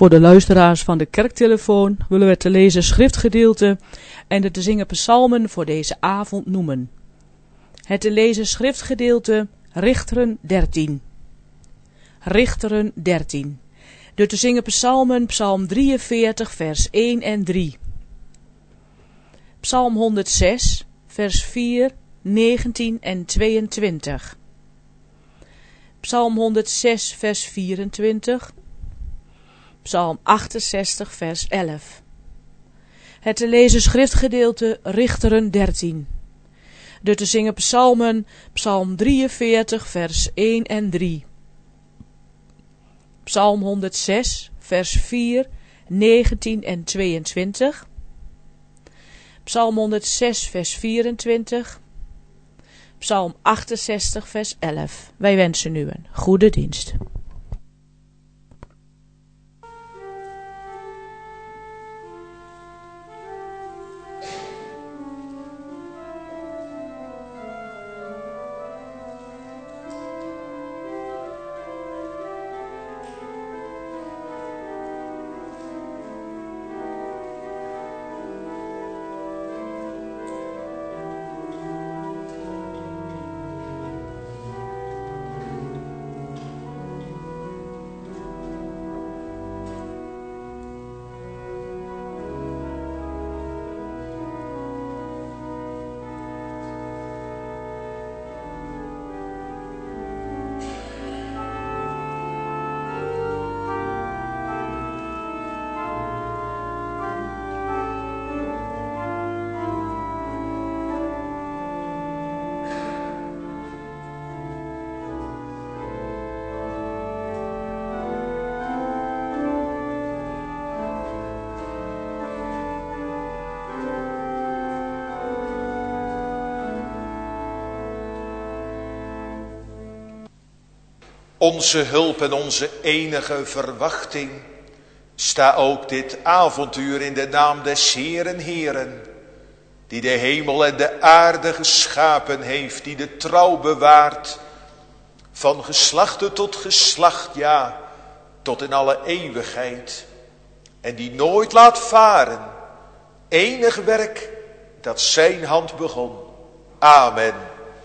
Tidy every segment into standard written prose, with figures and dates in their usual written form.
Voor de luisteraars van de kerktelefoon willen we te lezen schriftgedeelte en de te zingen psalmen voor deze avond noemen. Het te lezen schriftgedeelte Richteren 13. Richteren 13. De te zingen psalmen psalm 43 vers 1 en 3. Psalm 106 vers 4, 19 en 22. Psalm 106 vers 24. Psalm 68 vers 11. Het te lezen schriftgedeelte Richteren 13. De te zingen psalmen psalm 43 vers 1 en 3. Psalm 106 vers 4, 19 en 22. Psalm 106 vers 24. Psalm 68 vers 11. Wij wensen u een goede dienst. Onze hulp en onze enige verwachting, sta ook dit avontuur in de naam des Heeren Heeren, die de hemel en de aarde geschapen heeft, die de trouw bewaart, van geslachte tot geslacht, ja, tot in alle eeuwigheid, en die nooit laat varen enig werk dat zijn hand begon. Amen.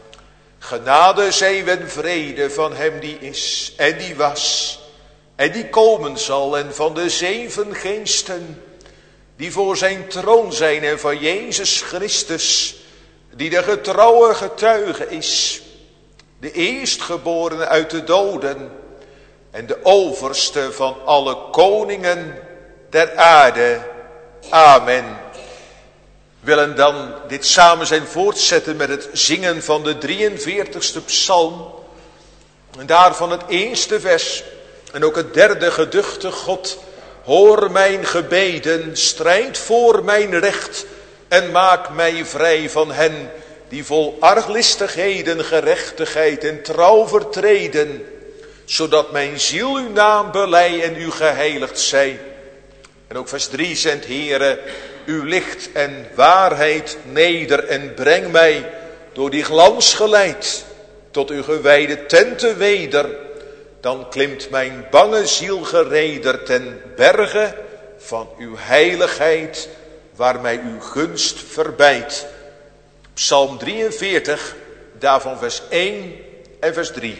Genade zij en vrede van hem die is en die was en die komen zal en van de 7 geesten die voor zijn troon zijn en van Jezus Christus die de getrouwe getuige is, de eerstgeborene uit de doden en de overste van alle koningen der aarde. Amen. We willen dan dit samen zijn voortzetten met het zingen van de 43ste psalm. En daarvan het eerste vers en ook het derde geduchte: God, hoor mijn gebeden, strijd voor mijn recht en maak mij vrij van hen die vol arglistigheden, gerechtigheid en trouw vertreden, zodat mijn ziel uw naam belei en u geheiligd zij. En ook vers 3 zendt: Heere, uw licht en waarheid neder en breng mij door die glans geleid tot uw gewijde tenten weder. Dan klimt mijn bange ziel gereder ten berge van uw heiligheid, waar mij uw gunst verbijt. Psalm 43, daarvan vers 1 en vers 3.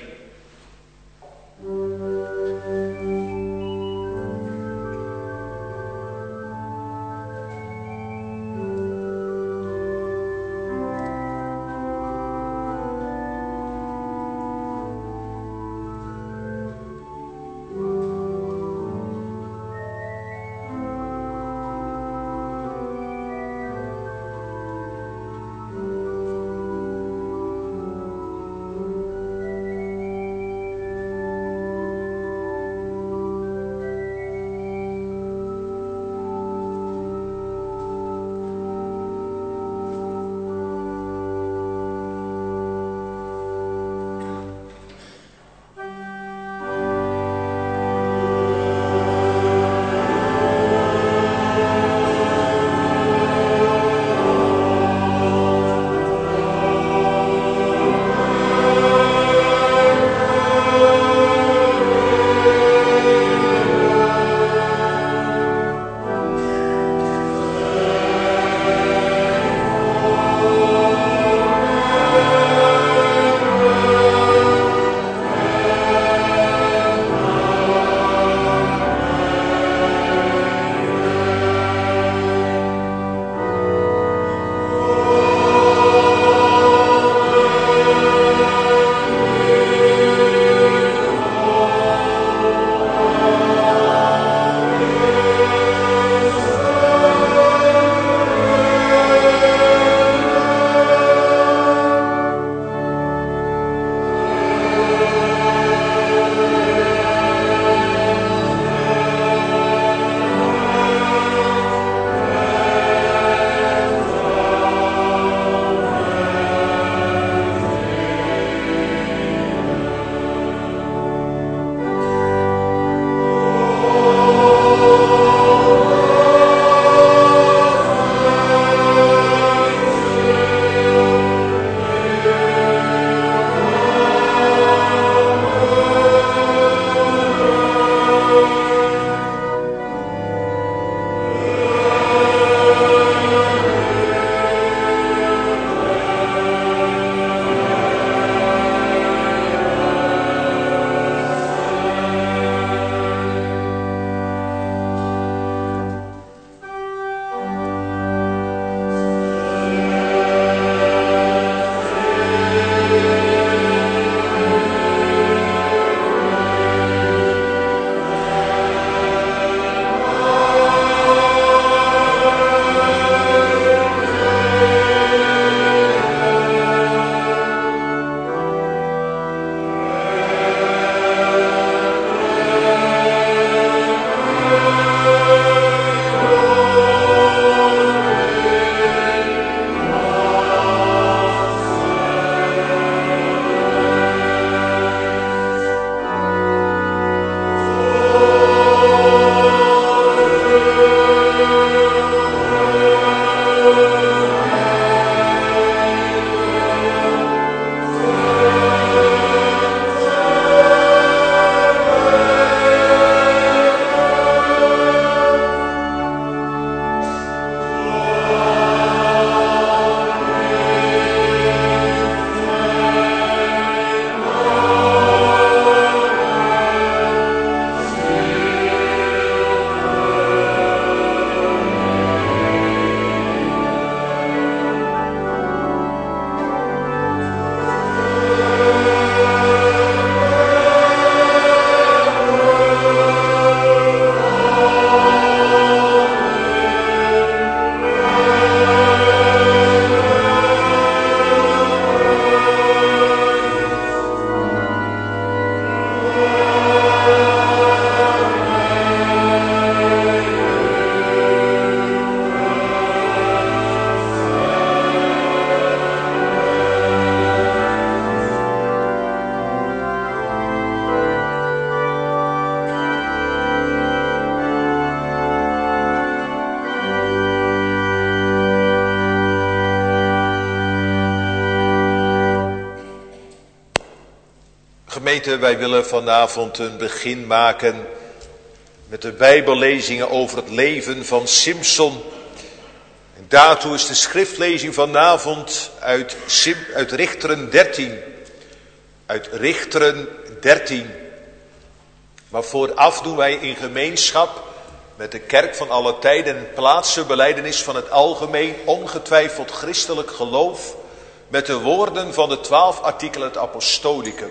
Gemeente, wij willen vanavond een begin maken met de Bijbellezingen over het leven van Simson. En daartoe is de schriftlezing vanavond uit Richteren 13. Uit Richteren 13. Maar vooraf doen wij in gemeenschap met de kerk van alle tijden en plaatsen belijdenis van het algemeen ongetwijfeld christelijk geloof met de woorden van de 12 artikelen het apostolicum.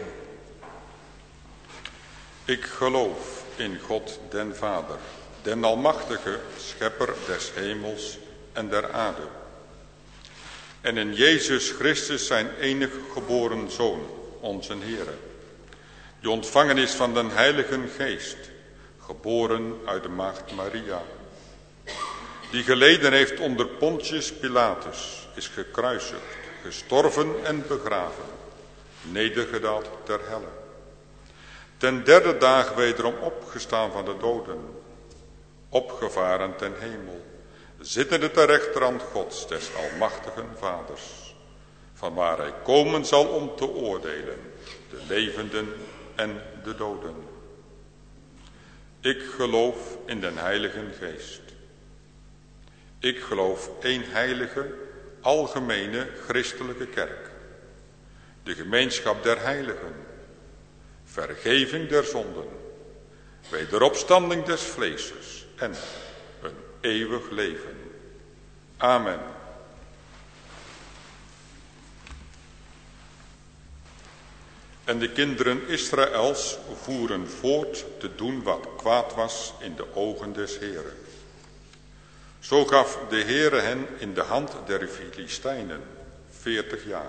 Ik geloof in God den Vader, den Almachtige, schepper des hemels en der aarde. En in Jezus Christus zijn enig geboren Zoon, onze Heere, die ontvangen is van den Heilige Geest, geboren uit de maagd Maria, die geleden heeft onder Pontius Pilatus, is gekruisigd, gestorven en begraven, nedergedaald ter helle. Ten derde dag wederom opgestaan van de doden, opgevaren ten hemel, zittende ter rechterhand Gods, des almachtigen Vaders, vanwaar hij komen zal om te oordelen, de levenden en de doden. Ik geloof in den Heilige Geest. Ik geloof één heilige, algemene christelijke kerk, de gemeenschap der heiligen, vergeving der zonden, wederopstanding des vleeses en een eeuwig leven. Amen. En de kinderen Israëls voeren voort te doen wat kwaad was in de ogen des Heeren. Zo gaf de Heere hen in de hand der Filistijnen 40 jaar.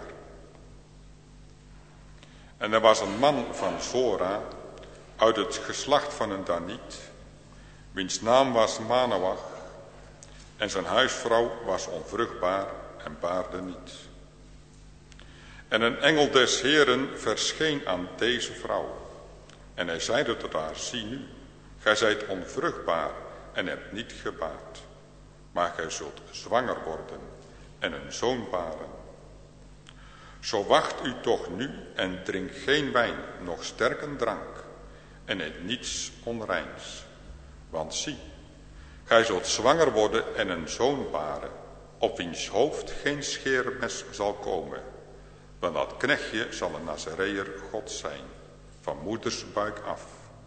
En er was een man van Zora, uit het geslacht van een Daniet, wiens naam was Manoach, en zijn huisvrouw was onvruchtbaar en baarde niet. En een engel des Heeren verscheen aan deze vrouw, en hij zeide tot haar, zie nu, gij zijt onvruchtbaar en hebt niet gebaard, maar gij zult zwanger worden en een zoon baren. Zo wacht u toch nu en drink geen wijn, noch sterke drank, en eet niets onreins. Want zie, gij zult zwanger worden en een zoon baren, op wiens hoofd geen scheermes zal komen. Want dat knechtje zal een Nazareër Gods zijn, van moeders buik af.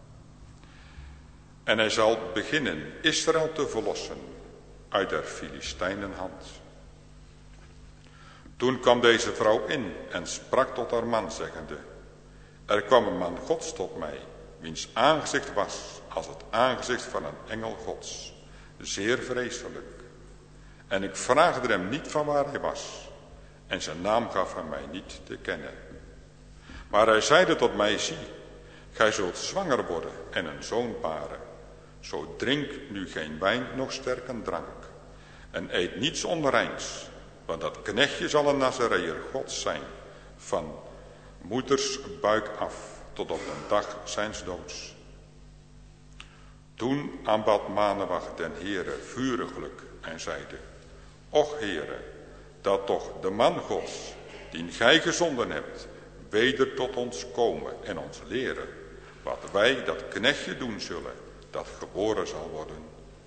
En hij zal beginnen Israël te verlossen uit der Filistijnen hand. Toen kwam deze vrouw in en sprak tot haar man, zeggende, er kwam een man Gods tot mij, wiens aangezicht was als het aangezicht van een engel Gods, zeer vreselijk. En ik vraagde hem niet van waar hij was, en zijn naam gaf hij mij niet te kennen. Maar hij zeide tot mij, zie, gij zult zwanger worden en een zoon baren. Zo drink nu geen wijn, noch sterke drank, en eet niets onreins, want dat knechtje zal een Nazareër Gods zijn, van moeders buik af, tot op de dag zijns doods. Toen aanbad Manoach den Heere vuriglijk en zeide, och Heere, dat toch de man Gods, die gij gezonden hebt, weder tot ons komen en ons leren, wat wij dat knechtje doen zullen, dat geboren zal worden.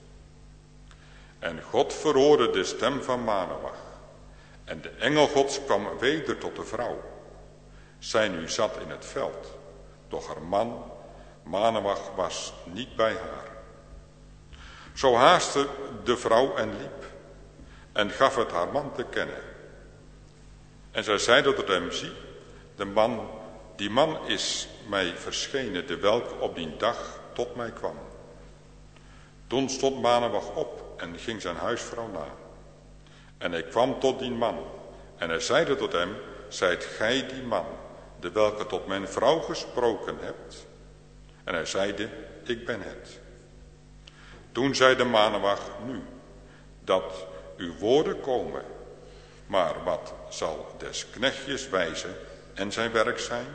En God verhoorde de stem van Manoach, en de engel Gods kwam weder tot de vrouw. Zij nu zat in het veld, doch haar man, Manoach, was niet bij haar. Zo haastte de vrouw en liep, en gaf het haar man te kennen. En zij zeide tot hem, zie, die man is mij verschenen, de welke op die dag tot mij kwam. Toen stond Manoach op en ging zijn huisvrouw na. En hij kwam tot die man, en hij zeide tot hem, zijt gij die man, de welke tot mijn vrouw gesproken hebt? En hij zeide, ik ben het. Toen zeide Manoach, nu, dat uw woorden komen, maar wat zal des knechtjes wijze en zijn werk zijn?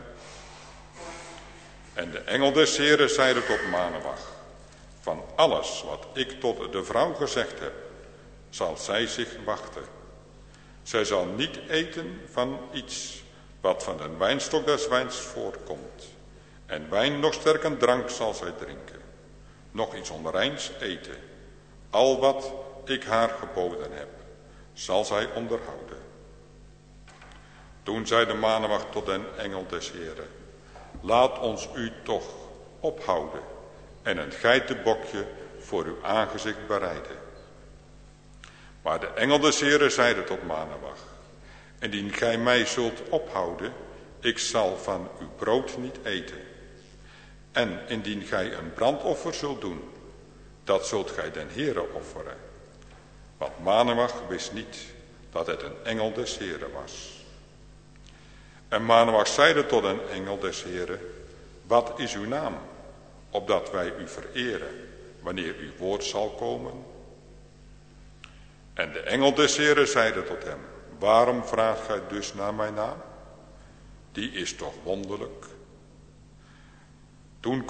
En de engel des Heeren zeide tot Manoach, van alles wat ik tot de vrouw gezegd heb, zal zij zich wachten. Zij zal niet eten van iets wat van de wijnstok des wijns voortkomt, En wijn nog sterke drank zal zij drinken, nog iets onreins eten. Al wat ik haar geboden heb, zal zij onderhouden. Toen zei de manewacht tot den engel des Heren: laat ons u toch ophouden en een geitenbokje voor uw aangezicht bereiden. Maar de engel des Heren zeide tot manewacht: indien gij mij zult ophouden, ik zal van uw brood niet eten. En indien gij een brandoffer zult doen, dat zult gij den Heren offeren. Want manewacht wist niet dat het een engel des Heren was. En manewacht zeide tot een engel des Heren: wat is uw naam, opdat wij u vereren, wanneer uw woord zal komen? En de engel des Heren zeide tot hem: waarom vraagt gij dus naar mijn naam? Die is toch wonderlijk. Toen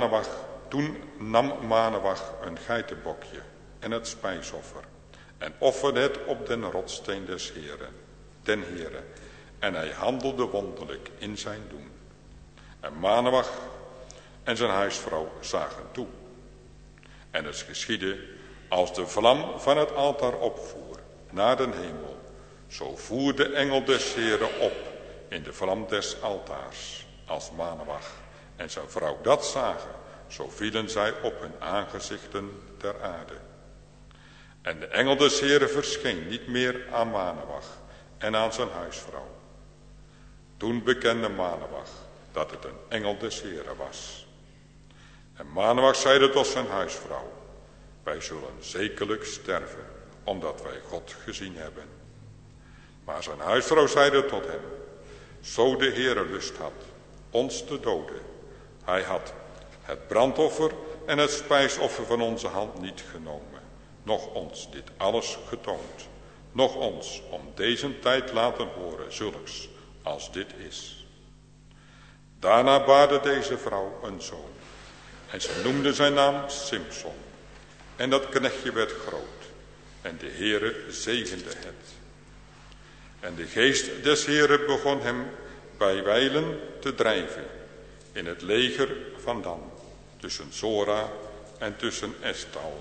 nam manewacht een geitenbokje en het spijsoffer en offerde het op den rotssteen des Heren, den Heren. En hij handelde wonderlijk in zijn doen. En manewacht en zijn huisvrouw zagen toe. En het geschiedde, als de vlam van het altaar opvoer naar den hemel, zo voer de engel des Heren op in de vlam des altaars, als manewacht en zijn vrouw dat zagen, zo vielen zij op hun aangezichten ter aarde. En de engel des Heren verscheen niet meer aan manewacht en aan zijn huisvrouw. Toen bekende manewacht dat het een engel des Heren was. En manewacht zeide tot zijn huisvrouw: wij zullen zekerlijk sterven, omdat wij God gezien hebben. Maar zijn huisvrouw zeide tot hem: zo de Heere lust had ons te doden, hij had het brandoffer en het spijsoffer van onze hand niet genomen, noch ons dit alles getoond, noch ons om deze tijd laten horen zulks als dit is. Daarna baarde deze vrouw een zoon, en ze noemde zijn naam Simson. En dat knechtje werd groot, en de Heere zegende het. En de geest des Heeren begon hem bij wijlen te drijven in het leger van Dan, tussen Zora en tussen Estaol.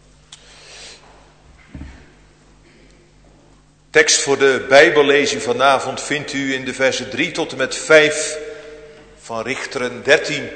Tekst voor de Bijbellezing vanavond vindt u in de versen 3 tot en met 5 van Richteren 13.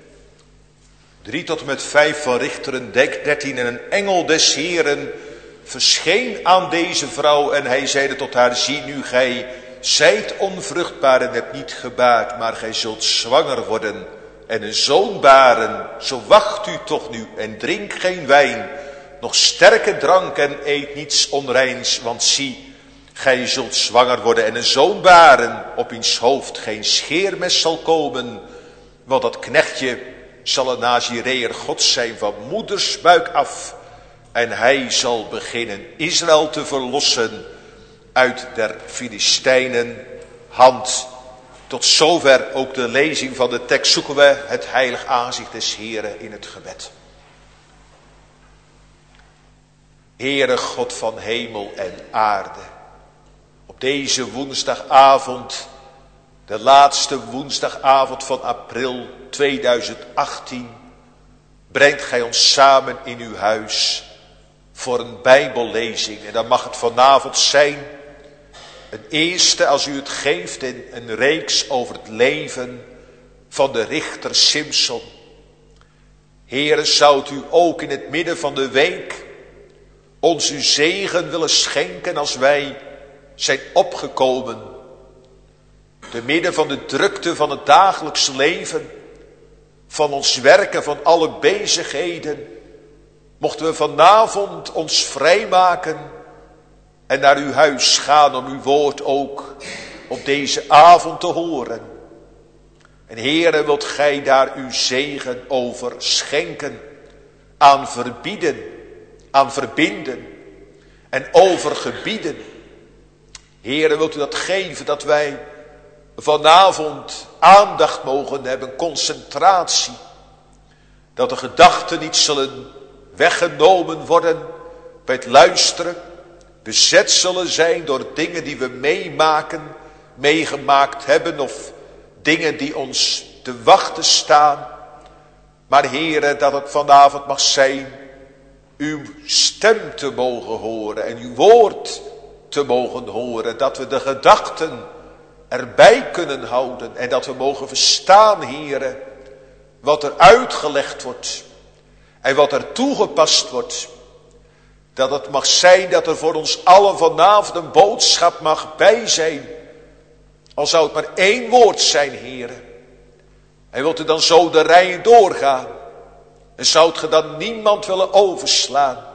3 tot en met 5 van Richteren 13. En een engel des Heeren verscheen aan deze vrouw en hij zeide tot haar: zie nu, gij zijt onvruchtbaar en hebt niet gebaard, maar gij zult zwanger worden en een zoon baren. Zo wacht u toch nu en drink geen wijn, nog sterke drank en eet niets onreins, want zie, gij zult zwanger worden en een zoon baren, op wiens hoofd geen scheermes zal komen, want dat knechtje zal een Nazireër God zijn van moedersbuik af. En hij zal beginnen Israël te verlossen uit der Filistijnen hand. Tot zover ook de lezing van de tekst. Zoeken we het heilig aangezicht des Heren in het gebed. Heere God van hemel en aarde. Op deze woensdagavond, de laatste woensdagavond van april 2018, brengt gij ons samen in uw huis voor een Bijbellezing. En dan mag het vanavond zijn een eerste, als u het geeft, in een reeks over het leven van de richter Simson. Heere, zou u ook in het midden van de week ons uw zegen willen schenken als wij zijn opgekomen. Te midden van de drukte van het dagelijks leven, van ons werken, van alle bezigheden, mochten we vanavond ons vrijmaken en naar uw huis gaan om uw woord ook op deze avond te horen. En Heere, wilt gij daar uw zegen over schenken, aan verbieden, aan verbinden en overgebieden. Heere, wilt u dat geven, dat wij vanavond aandacht mogen hebben, concentratie. Dat de gedachten niet zullen weggenomen worden bij het luisteren. Bezet zullen zijn door dingen die we meemaken, meegemaakt hebben. Of dingen die ons te wachten staan. Maar Heere, dat het vanavond mag zijn uw stem te mogen horen en uw woord te mogen horen. Dat we de gedachten erbij kunnen houden en dat we mogen verstaan, Heere, wat er uitgelegd wordt en wat er toegepast wordt. Dat het mag zijn dat er voor ons allen vanavond een boodschap mag bij zijn. Al zou het maar 1 woord zijn, Heere. En wilt u dan zo de rijen doorgaan? En zoudt ge dan niemand willen overslaan?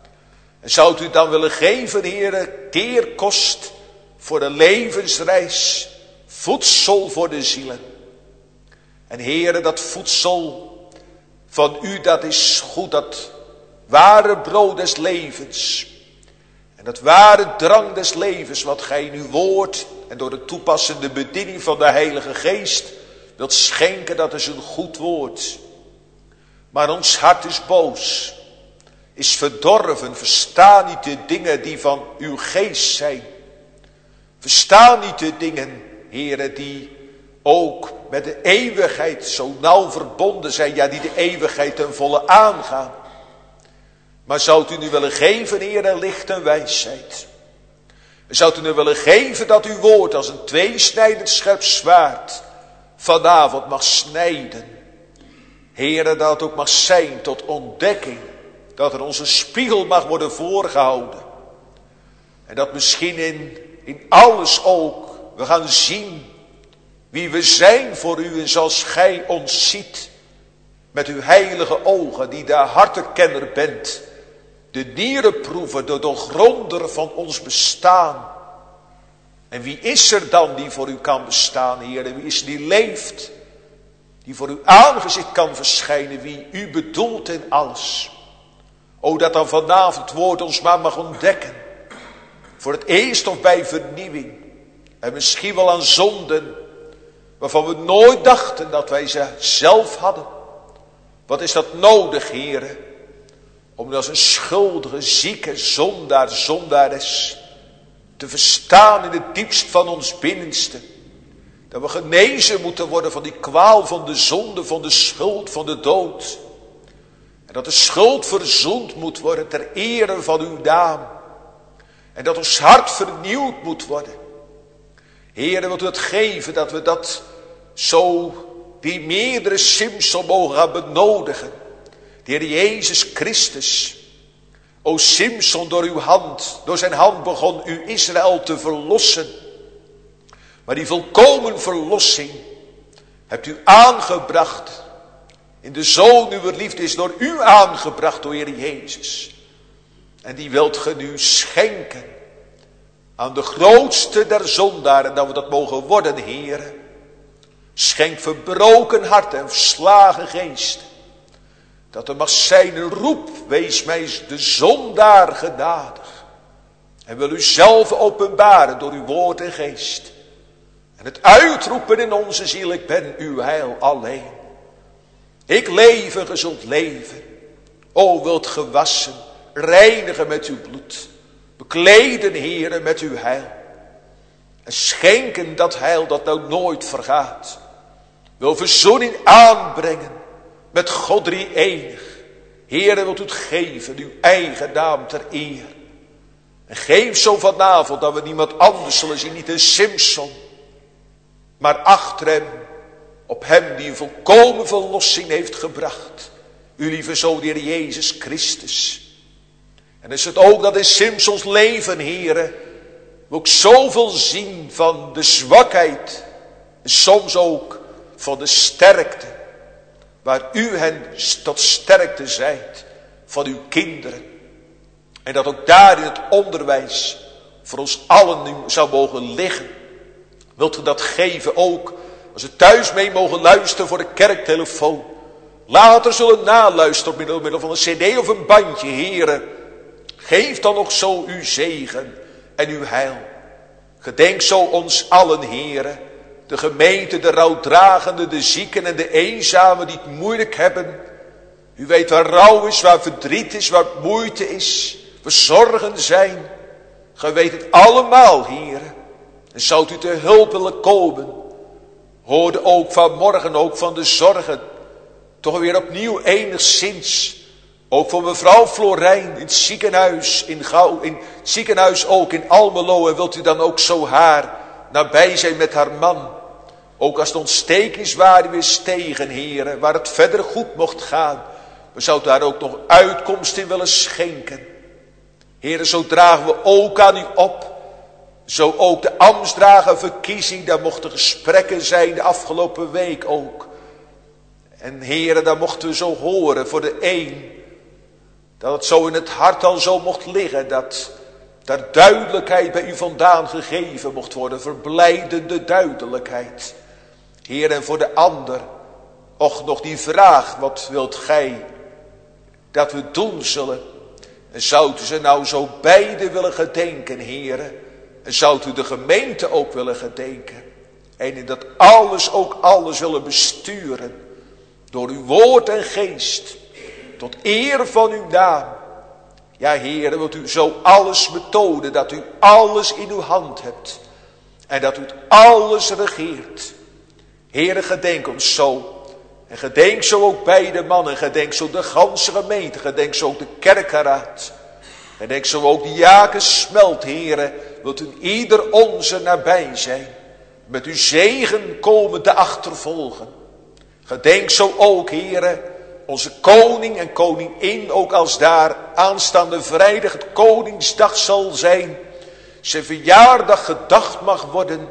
En zoudt u dan willen geven, Heere, teerkost voor de levensreis, voedsel voor de zielen. En Heere, dat voedsel van u, dat is goed, dat ware brood des levens. En dat ware drank des levens, wat gij in uw woord en door de toepassende bediening van de Heilige Geest wilt schenken, dat is een goed woord. Maar ons hart is boos, is verdorven, versta niet de dingen die van uw geest zijn. Versta niet de dingen, Heere, die ook met de eeuwigheid zo nauw verbonden zijn, ja, die de eeuwigheid ten volle aangaan. Maar zoudt u nu willen geven, Heere, licht en wijsheid. En zoudt u nu willen geven dat uw woord als een tweesnijdend scherp zwaard vanavond mag snijden. Heere, dat het ook mag zijn tot ontdekking. Dat er ons een spiegel mag worden voorgehouden. En dat misschien in alles ook we gaan zien wie we zijn voor u. En zoals gij ons ziet met uw heilige ogen, die de hartenkenner bent. De nierenproever, de doorgronder van ons bestaan. En wie is er dan die voor u kan bestaan, Heer? En wie is er die leeft? Die voor uw aangezicht kan verschijnen, wie u bedoelt in alles. O, dat dan vanavond het woord ons maar mag ontdekken. Voor het eerst of bij vernieuwing. En misschien wel aan zonden waarvan we nooit dachten dat wij ze zelf hadden. Wat is dat nodig, Heere? Om als een schuldige, zieke zondares te verstaan in het diepst van ons binnenste. Dat we genezen moeten worden van die kwaal van de zonde, van de schuld, van de dood. En dat de schuld verzoend moet worden ter ere van uw naam. En dat ons hart vernieuwd moet worden. Heere, wilt u het geven dat we dat zo die meerdere Simson mogen gaan benodigen. De Heer Jezus Christus. O Simson, door uw hand, door zijn hand begon u Israël te verlossen. Maar die volkomen verlossing hebt u aangebracht. In de Zoon uw liefde is door u aangebracht, o Heer Jezus. En die wilt ge nu schenken aan de grootste der zondaren, dat we dat mogen worden, Heere. Schenk verbroken hart en verslagen geest. Dat er mag zijn een roep, wees mij de zondaar genadig. En wil u zelf openbaren door uw woord en geest. En het uitroepen in onze ziel, ik ben uw heil alleen. Ik leven, ge zult leven. O, wilt gewassen, reinigen met uw bloed. Bekleden, Heere, met uw heil. En schenken dat heil dat nou nooit vergaat. Wil verzoening aanbrengen met God drie-enig. Heere, wilt u het geven, uw eigen naam ter eer. En geef zo vanavond dat we niemand anders zullen zien, niet een Simson. Maar achter hem, op hem die een volkomen verlossing heeft gebracht. Uw lieve Zoon, de Heer Jezus Christus. En is het ook dat in Simsons leven, Heere, we ook zoveel zien van de zwakheid. En soms ook van de sterkte. Waar u hen tot sterkte zijt van uw kinderen. En dat ook daar in het onderwijs voor ons allen nu zou mogen liggen. Wilt u dat geven ook als we thuis mee mogen luisteren voor de kerktelefoon. Later zullen naluisteren op middel van een cd of een bandje, Heere. Geef dan nog zo uw zegen en uw heil. Gedenk zo ons allen, Heere. De gemeente, de rouwdragenden, de zieken en de eenzamen die het moeilijk hebben. U weet waar rouw is, waar verdriet is, waar moeite is, waar zorgen zijn. Ge weet het allemaal, Heere. En zoudt u te hulp willen komen. hoorde ook vanmorgen, ook van de zorgen, toch weer opnieuw enigszins. Ook voor mevrouw Florijn in het ziekenhuis, in het ziekenhuis ook in Almelo. En wilt u dan ook zo haar nabij zijn met haar man. Ook als de ontstekingswaarde weer stegen, heren, waar het verder goed mocht gaan. We zouden daar ook nog uitkomst in willen schenken. Heren, zo dragen we ook aan u op. Zo ook de ambtsdragerverkiezing, daar mochten gesprekken zijn de afgelopen week ook. En heren, daar mochten we zo horen voor de een. Dat het zo in het hart al zo mocht liggen, dat daar duidelijkheid bij u vandaan gegeven mocht worden. Verblijdende duidelijkheid. Heer, en voor de ander, och nog die vraag, wat wilt gij dat we doen zullen? En zou u ze nou zo beide willen gedenken, heren? En zou u de gemeente ook willen gedenken? En in dat alles ook alles willen besturen. Door uw woord en geest. Tot eer van uw naam. Ja, heren, wilt u zo alles betonen, dat u alles in uw hand hebt. En dat u het alles regeert. Heren, gedenk ons zo. En gedenk zo ook beide mannen. Gedenk zo de ganse gemeente. Gedenk zo ook de kerkenraad. Gedenk zo ook de Jaken Smelt, heren. Wilt u ieder onze nabij zijn. Met uw zegen komen te achtervolgen. Gedenk zo ook, heren, onze koning en koningin, ook als daar aanstaande vrijdag het Koningsdag zal zijn. Zijn verjaardag gedacht mag worden.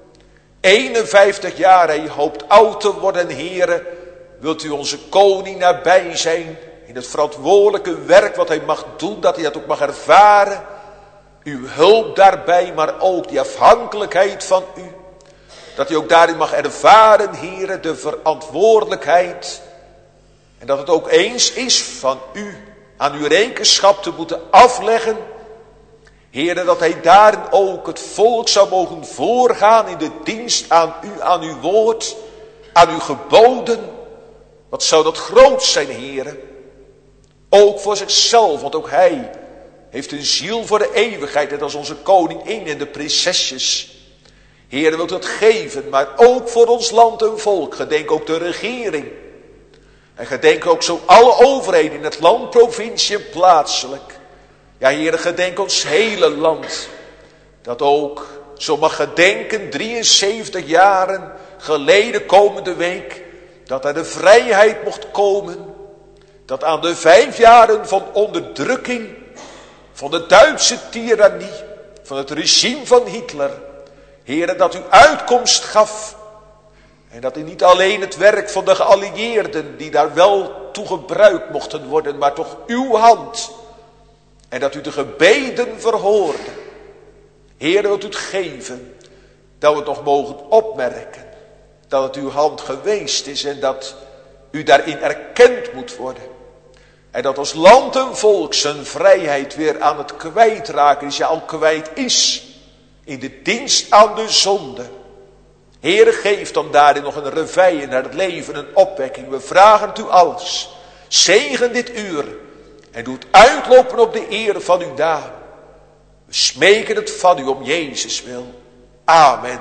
51 jaar, hij hoopt oud te worden, heren. Wilt u onze koning nabij zijn in het verantwoordelijke werk wat hij mag doen, dat hij dat ook mag ervaren. Uw hulp daarbij, maar ook die afhankelijkheid van u. Dat hij ook daarin mag ervaren, heren, de verantwoordelijkheid. En dat het ook eens is van u aan uw rekenschap te moeten afleggen. Heren, dat hij daarin ook het volk zou mogen voorgaan in de dienst aan u, aan uw woord, aan uw geboden. Wat zou dat groot zijn, heren. Ook voor zichzelf, want ook hij heeft een ziel voor de eeuwigheid. Net als onze koningin en de prinsesjes. Heren, wilt u het geven, maar ook voor ons land en volk. Gedenk ook de regering. En gedenk ook zo alle overheden in het land, provincie en plaatselijk. Ja, heren, gedenk ons hele land. Dat ook zo mag gedenken, 73 jaren geleden komende week. Dat er de vrijheid mocht komen. Dat aan de 5 jaren van onderdrukking. Van de Duitse tirannie. Van het regime van Hitler. Heren, dat u uitkomst gaf. En dat u niet alleen het werk van de geallieerden, die daar wel toe gebruikt mochten worden, maar toch uw hand. En dat u de gebeden verhoorde. Heer, wilt u het geven, dat we het nog mogen opmerken. Dat het uw hand geweest is en dat u daarin erkend moet worden. En dat als land en volk zijn vrijheid weer aan het kwijtraken is, ja al kwijt is. In de dienst aan de zonde. Heere, geef dan daarin nog een reveille naar het leven, een opwekking. We vragen het u alles. Zegen dit uur. En doe het uitlopen op de eer van uw naam. We smeken het van u om Jezus wil. Amen.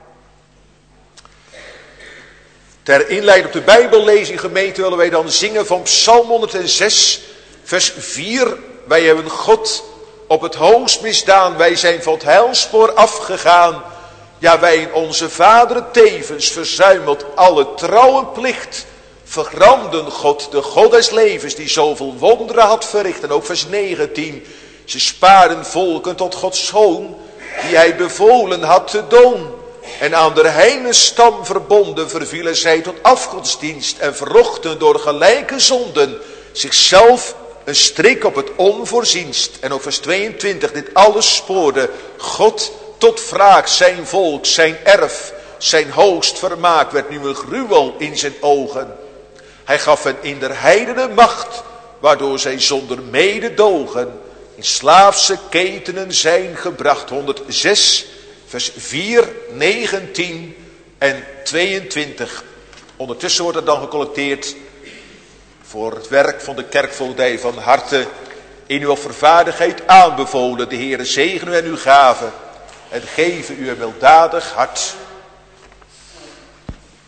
Ter inleiding op de Bijbellezing, gemeente, willen wij dan zingen van Psalm 106, vers 4. Wij hebben God op het hoogst misdaan. Wij zijn van het heilspoor afgegaan. Ja, wij in onze vaderen tevens verzuimeld alle trouwe plicht. Vergramden God, de God des levens, die zoveel wonderen had verricht. En ook vers 19. Ze sparen volken tot Gods zoon, die hij bevolen had te doen. En aan de heidenstam verbonden vervielen zij tot afgodsdienst. En verrochten door gelijke zonden zichzelf een strik op het onvoorzienst. En ook vers 22, dit alles spoorde God tot wraak. Zijn volk, zijn erf, zijn hoogst vermaak werd nu een gruwel in zijn ogen. Hij gaf hen in der heidenen macht, waardoor zij zonder mededogen in slaafse ketenen zijn gebracht. 106, vers 4, 19 en 22. Ondertussen wordt er dan gecollecteerd voor het werk van de kerkvoogdij van harte in uw vervaardigheid aanbevolen. De Heere zegene u en uw gaven en geven u een weldadig hart.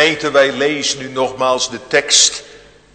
Gemeente, wij lezen nu nogmaals de tekst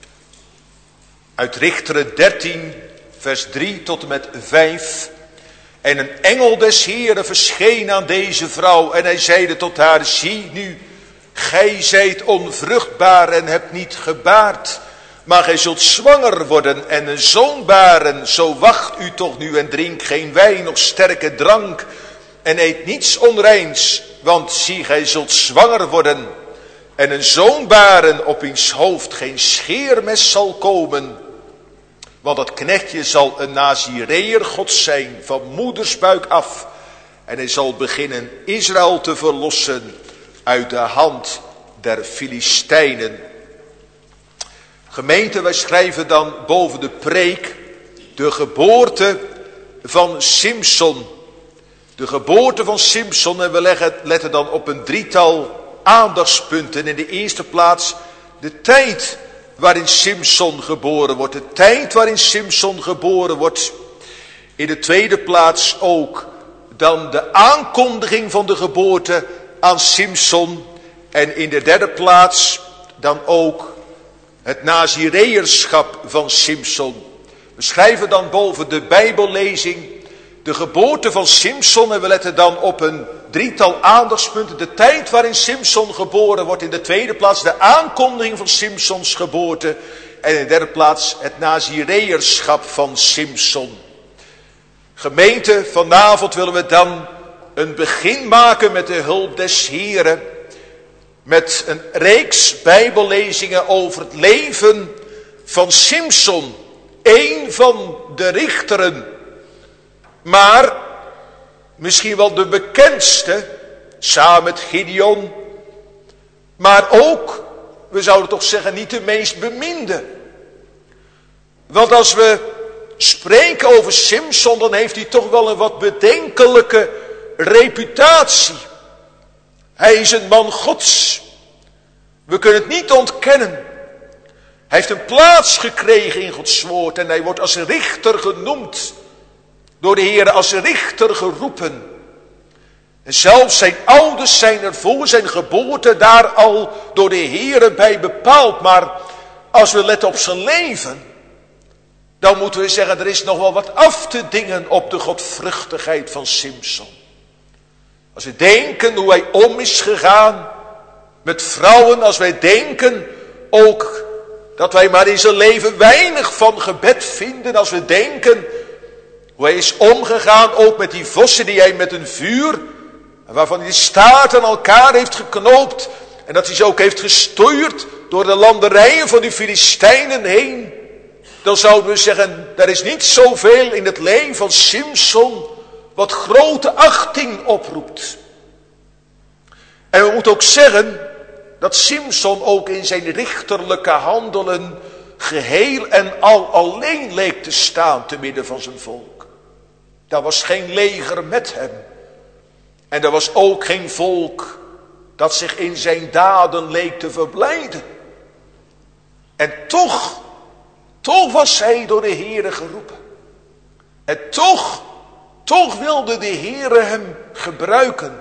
uit Richteren 13, vers 3 tot en met 5. En een engel des Heeren verscheen aan deze vrouw en hij zeide tot haar: zie nu, gij zijt onvruchtbaar en hebt niet gebaard, maar gij zult zwanger worden en een zoon baren. Zo wacht u toch nu en drink geen wijn noch sterke drank en eet niets onreins, want zie, gij zult zwanger worden en een zoon baren, op wiens hoofd geen scheermes zal komen. Want het knechtje zal een Nazireër God zijn, van moedersbuik af. En hij zal beginnen Israël te verlossen uit de hand der Filistijnen. Gemeente, wij schrijven dan boven de preek de geboorte van Simson. De geboorte van Simson, en we letten dan op een drietal aandachtspunten. In de eerste plaats de tijd waarin Simson geboren wordt. De tijd waarin Simson geboren wordt. In de tweede plaats ook dan de aankondiging van de geboorte aan Simson. En in de derde plaats dan ook het Nazireërschap van Simson. We schrijven dan boven de Bijbellezing de geboorte van Simson. En we letten dan op een drietal aandachtspunten. De tijd waarin Simson geboren wordt. In de tweede plaats de aankondiging van Simsons geboorte. En in de derde plaats het Nazireërschap van Simson. Gemeente, vanavond willen we dan een begin maken met de hulp des Heren. Met een reeks Bijbellezingen over het leven van Simson. Een van de richteren. Maar misschien wel de bekendste, samen met Gideon. Maar ook, we zouden toch zeggen, niet de meest beminde. Want als we spreken over Simson, dan heeft hij toch wel een wat bedenkelijke reputatie. Hij is een man Gods. We kunnen het niet ontkennen. Hij heeft een plaats gekregen in Gods woord en hij wordt als richter genoemd. Door de Heer als richter geroepen. En zelfs zijn ouders zijn er voor zijn geboorte daar al door de Heer bij bepaald. Maar als we letten op zijn leven, dan moeten we zeggen, er is nog wel wat af te dingen op de godvruchtigheid van Simson. Als we denken hoe hij om is gegaan met vrouwen, als wij denken ook dat wij maar in zijn leven weinig van gebed vinden, als we denken hoe hij is omgegaan ook met die vossen die hij met een vuur, waarvan hij de staart aan elkaar heeft geknoopt en dat hij ze ook heeft gestuurd door de landerijen van die Filistijnen heen. Dan zouden we zeggen, er is niet zoveel in het leven van Simson wat grote achting oproept. En we moeten ook zeggen dat Simson ook in zijn richterlijke handelen geheel en al alleen leek te staan te midden van zijn volk. Daar was geen leger met hem. En er was ook geen volk dat zich in zijn daden leek te verblijden. En toch was hij door de Heere geroepen. En toch wilde de Heere hem gebruiken.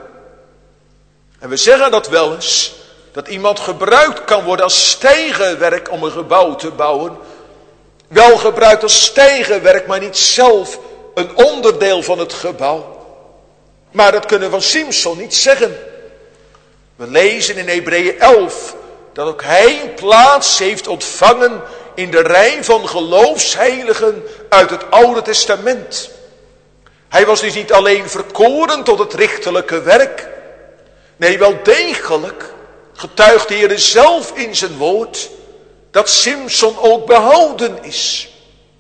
En we zeggen dat wel eens, dat iemand gebruikt kan worden als stijgerwerk om een gebouw te bouwen. Wel gebruikt als stijgerwerk, maar niet zelf een onderdeel van het gebouw. Maar dat kunnen we van Simson niet zeggen. We lezen in Hebreeën 11 dat ook hij een plaats heeft ontvangen in de rij van geloofsheiligen uit het Oude Testament. Hij was dus niet alleen verkoren tot het richterlijke werk. Nee, wel degelijk getuigt de Heer zelf in zijn woord dat Simson ook behouden is.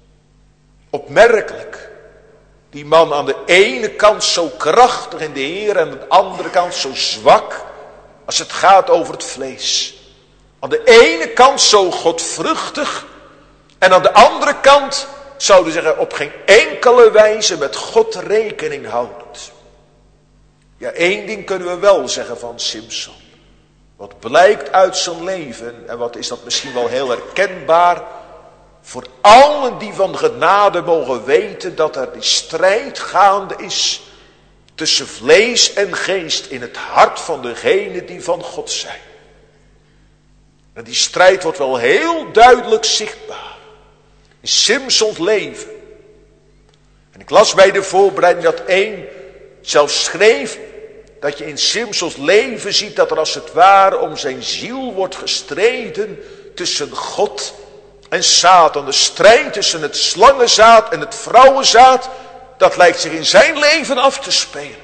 Opmerkelijk. Die man aan de ene kant zo krachtig in de Heer en aan de andere kant zo zwak als het gaat over het vlees. Aan de ene kant zo godvruchtig en aan de andere kant zouden we zeggen op geen enkele wijze met God rekening houdend. Ja, één ding kunnen we wel zeggen van Simson. Wat blijkt uit zijn leven en wat is dat misschien wel heel herkenbaar voor allen die van genade mogen weten dat er die strijd gaande is tussen vlees en geest in het hart van degenen die van God zijn. En die strijd wordt wel heel duidelijk zichtbaar in Simsons leven. En ik las bij de voorbereiding dat één zelfs schreef dat je in Simsons leven ziet dat er als het ware om zijn ziel wordt gestreden tussen God en Satan. De strijd tussen het slangenzaad en het vrouwenzaad, dat lijkt zich in zijn leven af te spelen.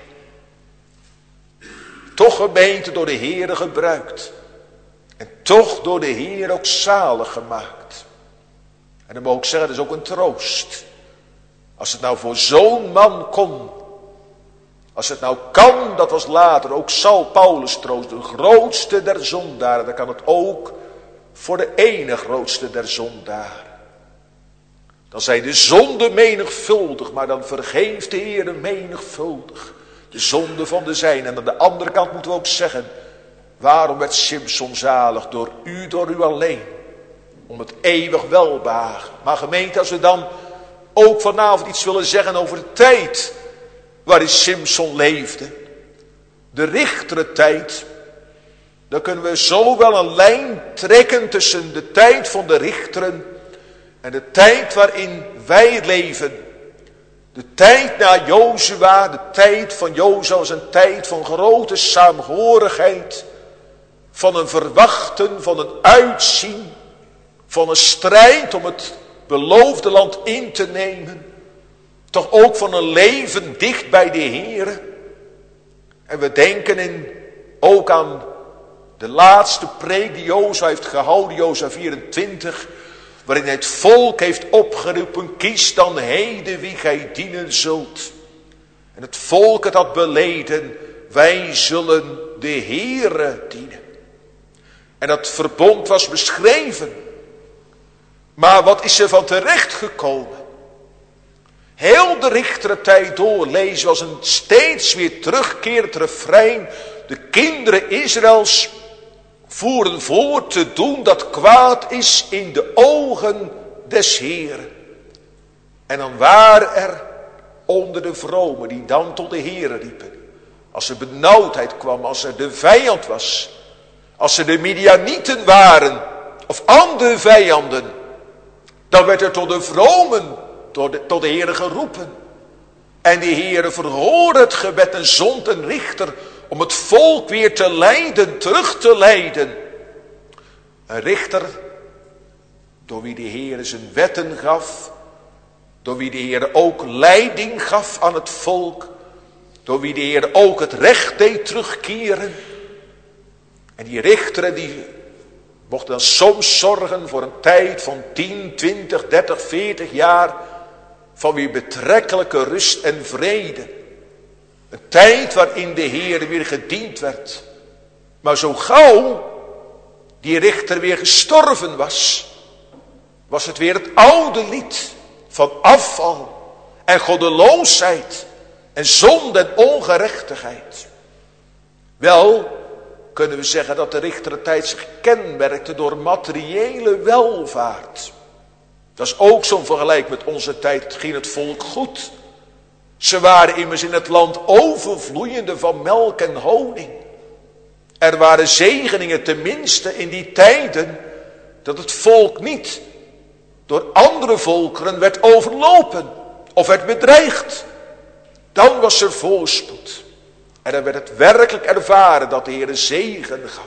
Toch gemeente door de Heere gebruikt. En toch door de Heer ook zalig gemaakt. En dan moet ik zeggen, dat is ook een troost. Als het nou voor zo'n man kon. Als het nou kan, dat was later ook Saul Paulus troost. De grootste der zondaren. Dan kan het ook voor de ene grootste der zondaren. Dan zijn de zonden menigvuldig. Maar dan vergeeft de Heer menigvuldig de zonde van de zijne. En aan de andere kant moeten we ook zeggen. Waarom werd Simson zalig? Door u alleen. Om het eeuwig welbehagen. Maar gemeente, als we dan ook vanavond iets willen zeggen over de tijd waarin Simson leefde. De richterentijd. Dan kunnen we zo wel een lijn trekken tussen de tijd van de richteren en de tijd waarin wij leven. De tijd na Jozua, de tijd van Jozua was een tijd van grote saamhorigheid. Van een verwachten, van een uitzien, van een strijd om het beloofde land in te nemen. Toch ook van een leven dicht bij de Heere. En we denken ook aan de laatste preek die Jozua heeft gehouden, Jozua 24. Waarin hij het volk heeft opgeroepen, kies dan heden wie gij dienen zult. En het volk het had beleden, wij zullen de Heere dienen. En dat verbond was beschreven. Maar wat is er van terecht gekomen? Heel de richterentijd door lezen we als een steeds weer terugkerend refrein. De kinderen Israëls voeren voort te doen dat kwaad is in de ogen des Heeren. En dan waren er onder de vromen die dan tot de Heere riepen. Als er benauwdheid kwam, als er de vijand was. Als er de Midianieten waren of andere vijanden. Dan werd er tot de vromen, tot de Heere geroepen. En de Heere verhoorde het gebed en zond een richter om het volk weer te leiden, terug te leiden. Een richter door wie de Heere zijn wetten gaf. Door wie de Heere ook leiding gaf aan het volk. Door wie de Heere ook het recht deed terugkeren. En die richteren die mochten dan soms zorgen voor een tijd van 10, 20, 30, 40 jaar van weer betrekkelijke rust en vrede. Een tijd waarin de Heer weer gediend werd. Maar zo gauw die richter weer gestorven was, was het weer het oude lied van afval en goddeloosheid en zonde en ongerechtigheid. Wel kunnen we zeggen dat de richterentijd zich kenmerkte door materiële welvaart. Dat is ook zo'n vergelijk met onze tijd. Het ging het volk goed. Ze waren immers in het land overvloeiende van melk en honing. Er waren zegeningen tenminste in die tijden dat het volk niet door andere volkeren werd overlopen of werd bedreigd. Dan was er voorspoed. En dan werd het werkelijk ervaren dat de Heer een zegen gaf.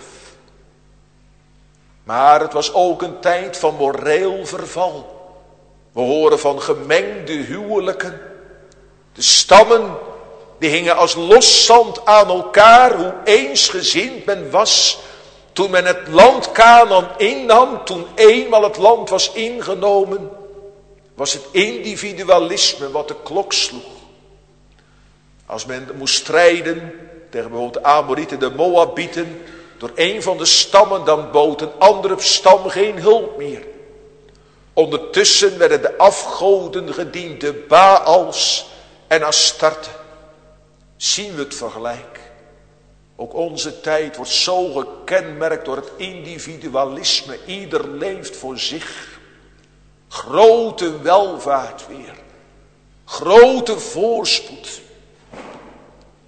Maar het was ook een tijd van moreel verval. We horen van gemengde huwelijken. De stammen die hingen als loszand aan elkaar, hoe eensgezind men was. Toen men het land Kanaan innam, toen eenmaal het land was ingenomen, was het individualisme wat de klok sloeg. Als men moest strijden tegen bijvoorbeeld de Amorieten, de Moabieten, door een van de stammen, dan bood een andere stam geen hulp meer. Ondertussen werden de afgoden gediend, de Baals en Astarte. Zien we het vergelijk? Ook onze tijd wordt zo gekenmerkt door het individualisme. Ieder leeft voor zich. Grote welvaart weer. Grote voorspoed.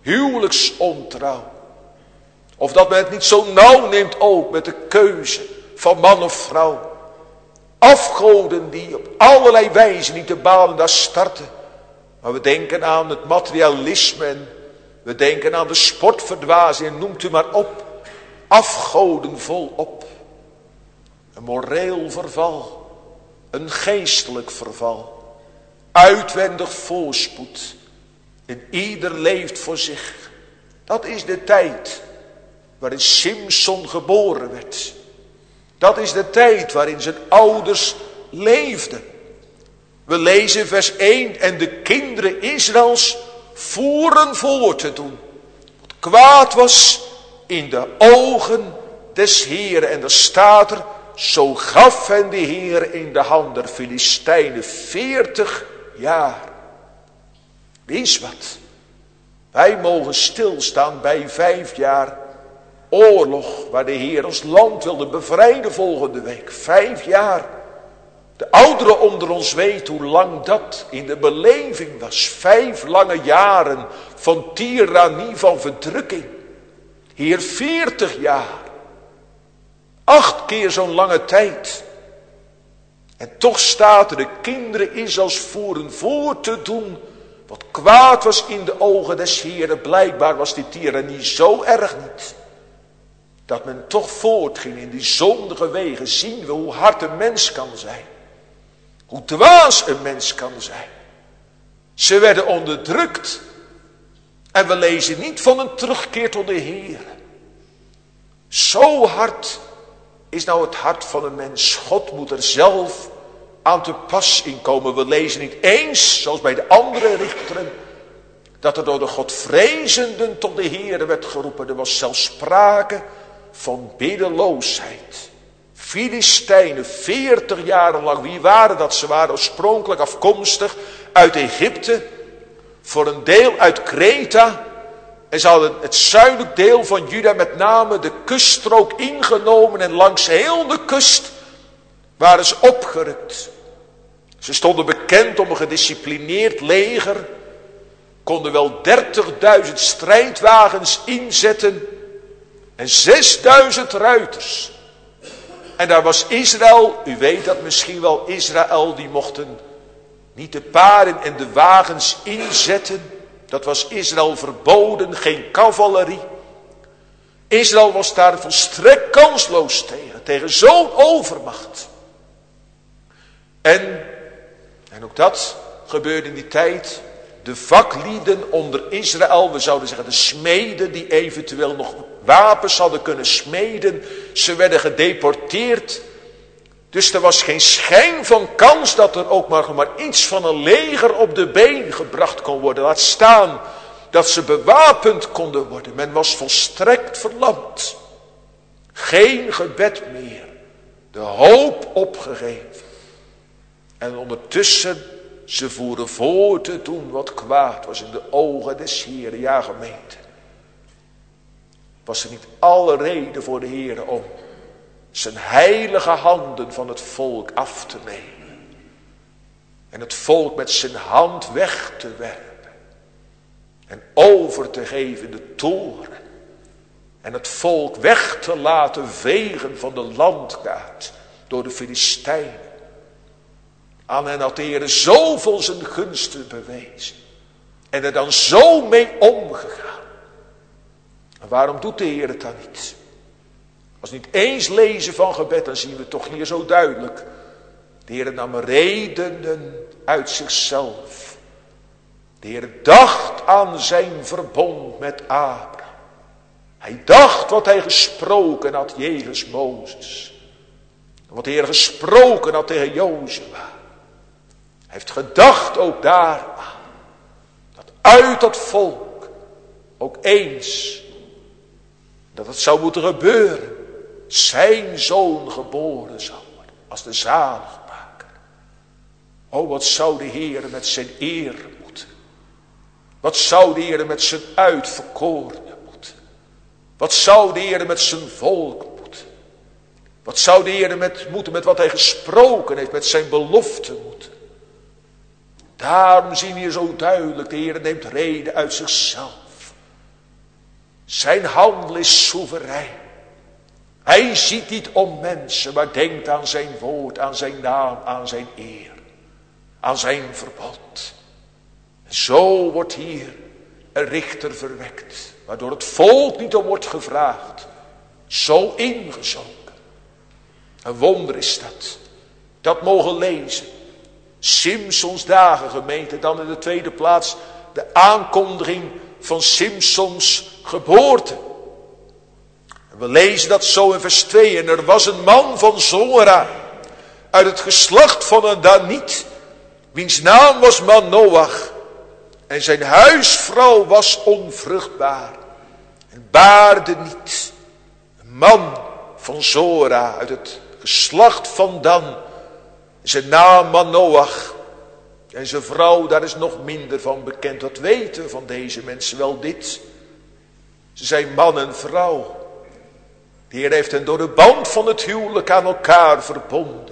Huwelijksontrouw. Of dat men het niet zo nauw neemt ook met de keuze van man of vrouw. Afgoden die op allerlei wijzen niet de banen daar starten. Maar we denken aan het materialisme en we denken aan de sportverdwazing en noemt u maar op. Afgoden volop. Een moreel verval. Een geestelijk verval. Uitwendig voorspoed. En ieder leeft voor zich. Dat is de tijd waarin Simson geboren werd. Dat is de tijd waarin zijn ouders leefden. We lezen vers 1. En de kinderen Israëls voeren voor te doen wat kwaad was in de ogen des Heeren. En er staat er, zo gaf hen de Heer in de hand der Filistijnen 40 jaar. Wees wat. Wij mogen stilstaan bij 5 jaar oorlog waar de Heer ons land wilde bevrijden volgende week. 5 jaar. De ouderen onder ons weten hoe lang dat in de beleving was. 5 lange jaren van tirannie, van verdrukking. Hier 40 jaar. 8 keer zo'n lange tijd. En toch staat er, de kinderen Israëls voeren voor te doen wat kwaad was in de ogen des Heeren. Blijkbaar was die tirannie zo erg niet. Dat men toch voortging in die zondige wegen. Zien we hoe hard een mens kan zijn. Hoe dwaas een mens kan zijn. Ze werden onderdrukt. En we lezen niet van een terugkeer tot de Heer. Zo hard is nou het hart van een mens. God moet er zelf aan te pas inkomen. We lezen niet eens, zoals bij de andere richteren, dat er door de Godvrezenden tot de Heer werd geroepen. Er was zelfs sprake van biddeloosheid. Filistijnen, 40 jaren lang. Wie waren dat? Ze waren oorspronkelijk afkomstig uit Egypte. Voor een deel uit Kreta. En ze hadden het zuidelijk deel van Juda, met name de kuststrook, ingenomen. En langs heel de kust waren ze opgerukt. Ze stonden bekend om een gedisciplineerd leger. Konden wel 30.000 strijdwagens inzetten. En 6.000 ruiters. En daar was Israël, u weet dat misschien wel, Israël, die mochten niet de paarden en de wagens inzetten. Dat was Israël verboden, geen cavalerie. Israël was daar volstrekt kansloos tegen zo'n overmacht. En ook dat gebeurde in die tijd. De vaklieden onder Israël, we zouden zeggen de smeden die eventueel nog wapens hadden kunnen smeden. Ze werden gedeporteerd. Dus er was geen schijn van kans dat er ook maar iets van een leger op de been gebracht kon worden. Laat staan dat ze bewapend konden worden. Men was volstrekt verlamd. Geen gebed meer. De hoop opgegeven. En ondertussen, ze voeren voor te doen wat kwaad was in de ogen des Heeren. Ja, gemeente. Was er niet alle reden voor de Heer om zijn heilige handen van het volk af te nemen. En het volk met zijn hand weg te werpen. En over te geven in de toren. En het volk weg te laten vegen van de landkaart door de Filistijnen. Aan hen had de Heer zoveel zijn gunsten bewezen. En er dan zo mee omgegaan. En waarom doet de Heer het dan niet? Als we niet eens lezen van gebed, dan zien we toch hier zo duidelijk. De Heer nam redenen uit zichzelf. De Heer dacht aan zijn verbond met Abraham. Hij dacht wat hij gesproken had jegens Mozes. Wat de Heer gesproken had tegen Jozua. Hij heeft gedacht ook daaraan. Dat uit dat volk ook eens, dat het zou moeten gebeuren, zijn zoon geboren zou worden. Als de zaligmaker. O, wat zou de Heer met zijn eer moeten. Wat zou de Heer met zijn uitverkorene moeten. Wat zou de Heer met zijn volk moeten. Wat zou de Heer moeten met wat hij gesproken heeft, met zijn belofte moeten. Daarom zien we hier zo duidelijk, de Heer neemt reden uit zichzelf. Zijn handel is soeverein. Hij ziet niet om mensen, maar denkt aan zijn woord, aan zijn naam, aan zijn eer. Aan zijn verbod. Zo wordt hier een richter verwekt, waardoor het volk niet om wordt gevraagd. Zo ingezonken. Een wonder is dat. Dat mogen lezen. Simsons dagen, gemeente. Dan in de tweede plaats de aankondiging van Simsons geboorte. En we lezen dat zo in vers 2. En er was een man van Zora, uit het geslacht van een Daniet, wiens naam was Manoach. En zijn huisvrouw was onvruchtbaar en baarde niet. Een man van Zora, uit het geslacht van Dan. Zijn naam Manoach. En zijn vrouw, daar is nog minder van bekend. Wat weten we van deze mensen? Wel dit. Ze zijn man en vrouw. De Heer heeft hen door de band van het huwelijk aan elkaar verbonden.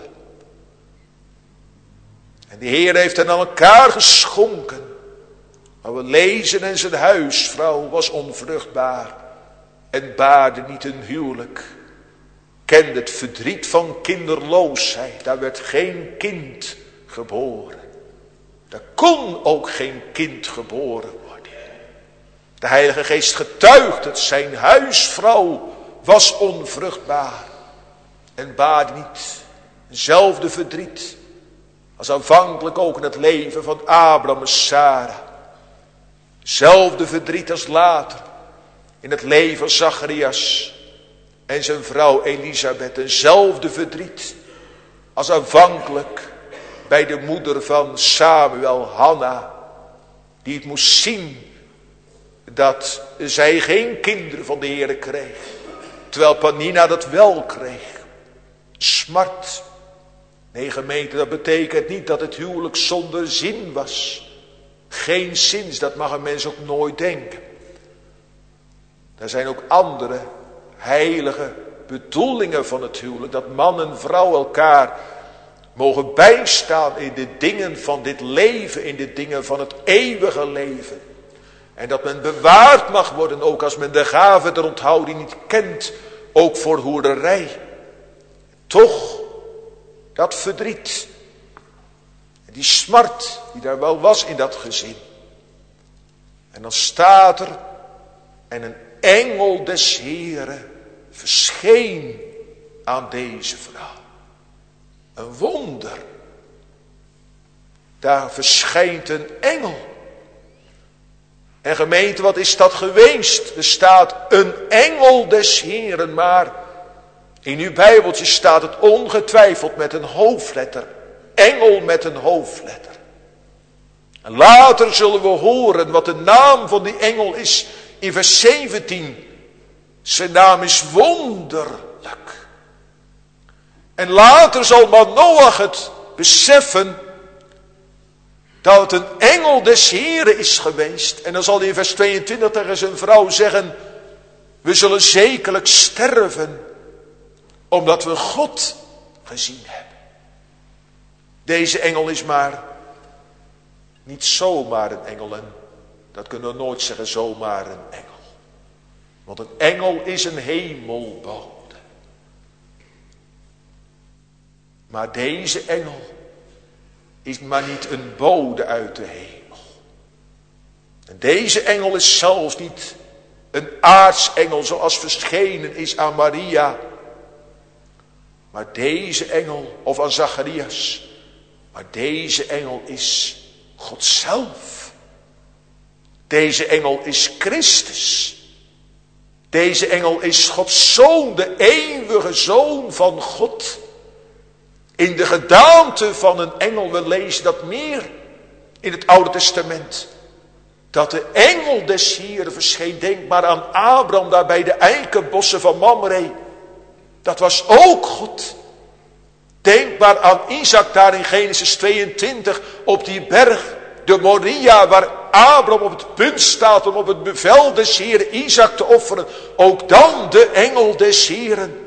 En de Heer heeft hen aan elkaar geschonken. Maar we lezen, en zijn huisvrouw was onvruchtbaar en baarde niet een huwelijk. Kende het verdriet van kinderloosheid. Daar werd geen kind geboren. Daar kon ook geen kind geboren worden. De Heilige Geest getuigt het. Zijn huisvrouw was onvruchtbaar en baarde niet. Hetzelfde verdriet als aanvankelijk ook in het leven van Abraham en Sarah. Hetzelfde verdriet als later in het leven van Zacharias en zijn vrouw Elisabeth. Eenzelfde verdriet als aanvankelijk bij de moeder van Samuel, Hanna, die het moest zien dat zij geen kinderen van de Heere kreeg, terwijl Panina dat wel kreeg. Smart. Nee, gemeente, dat betekent niet dat het huwelijk zonder zin was. Geen zins, dat mag een mens ook nooit denken. Er zijn ook andere heilige bedoelingen van het huwelijk. Dat man en vrouw elkaar mogen bijstaan in de dingen van dit leven, in de dingen van het eeuwige leven. En dat men bewaard mag worden, ook als men de gave der onthouding niet kent, ook voor hoerderij. Toch, dat verdriet, die smart die daar wel was in dat gezin. En dan staat er, en een engel des Heren verscheen aan deze vrouw. Een wonder. Daar verschijnt een engel. En gemeente, wat is dat geweest? Er staat een engel des Heren, maar in uw Bijbeltje staat het ongetwijfeld met een hoofdletter. Engel met een hoofdletter. En later zullen we horen wat de naam van die engel is in vers 17. Zijn naam is wonderlijk. En later zal Manoach het beseffen dat het een engel des Heren is geweest. En dan zal hij in vers 22 tegen zijn vrouw zeggen: we zullen zekerlijk sterven, omdat we God gezien hebben. Deze engel is maar niet zomaar een engel. En dat kunnen we nooit zeggen, zomaar een engel. Want een engel is een hemelbode. Maar deze engel is maar niet een bode uit de hemel. En deze engel is zelfs niet een aartsengel zoals verschenen is aan Maria. Maar deze engel, of aan Zacharias. Maar deze engel is God zelf. Deze engel is Christus. Deze engel is Gods Zoon, de eeuwige Zoon van God. In de gedaante van een engel, we lezen dat meer in het Oude Testament. Dat de engel des Heren verscheen. Denk maar aan Abraham daar bij de eikenbossen van Mamre. Dat was ook God. Denk maar aan Isaac daar in Genesis 22 op die berg, de Moria, waar Abraham op het punt staat om op het bevel des Heren Isaac te offeren. Ook dan de engel des Heren.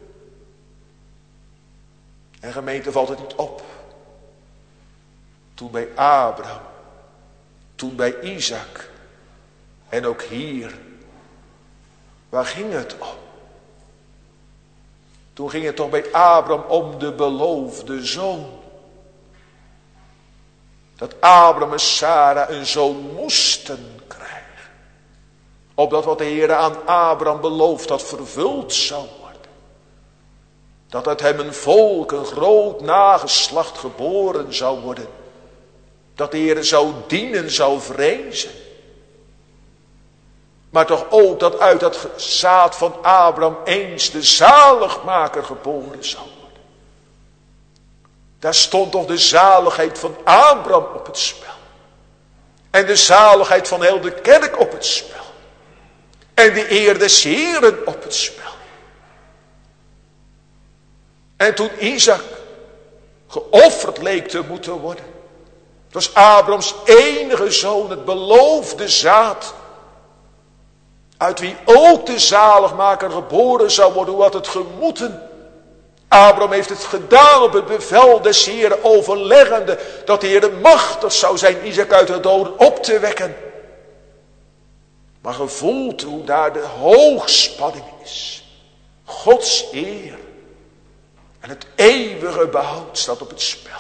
En gemeente, valt het niet op. Toen bij Abraham, toen bij Isaac en ook hier. Waar ging het om? Toen ging het toch bij Abraham om de beloofde zoon. Dat Abraham en Sarah een zoon moesten krijgen. Opdat wat de Heer aan Abraham beloofd had vervuld zou worden. Dat uit hem een volk, een groot nageslacht geboren zou worden. Dat de Heer zou dienen, zou vrezen. Maar toch ook dat uit dat zaad van Abraham eens de zaligmaker geboren zou worden. Daar stond toch de zaligheid van Abraham op het spel. En de zaligheid van heel de kerk op het spel. En de eer des Heeren op het spel. En toen Isaac geofferd leek te moeten worden. Het was Abrahams enige zoon, het beloofde zaad. Uit wie ook de zaligmaker geboren zou worden, hoe had het gemoeten? Abraham heeft het gedaan op het bevel des Heeren, overleggende dat de Heer machtig zou zijn Isaac uit de doden op te wekken. Maar gevoeld hoe daar de hoogspanning is. Gods eer en het eeuwige behoud staat op het spel.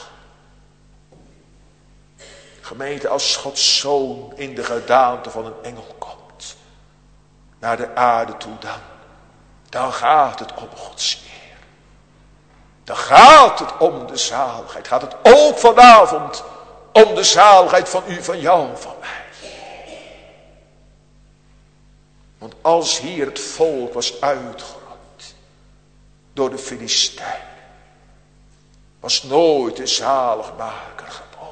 Gemeente, als Gods zoon in de gedaante van een engel komt naar de aarde toe, dan gaat het om Gods eer. Dan gaat het om de zaligheid. Gaat het ook vanavond om de zaligheid van u, van jou, van mij. Want als hier het volk was uitgeroeid door de Filistijnen, was nooit de zaligmaker geboren.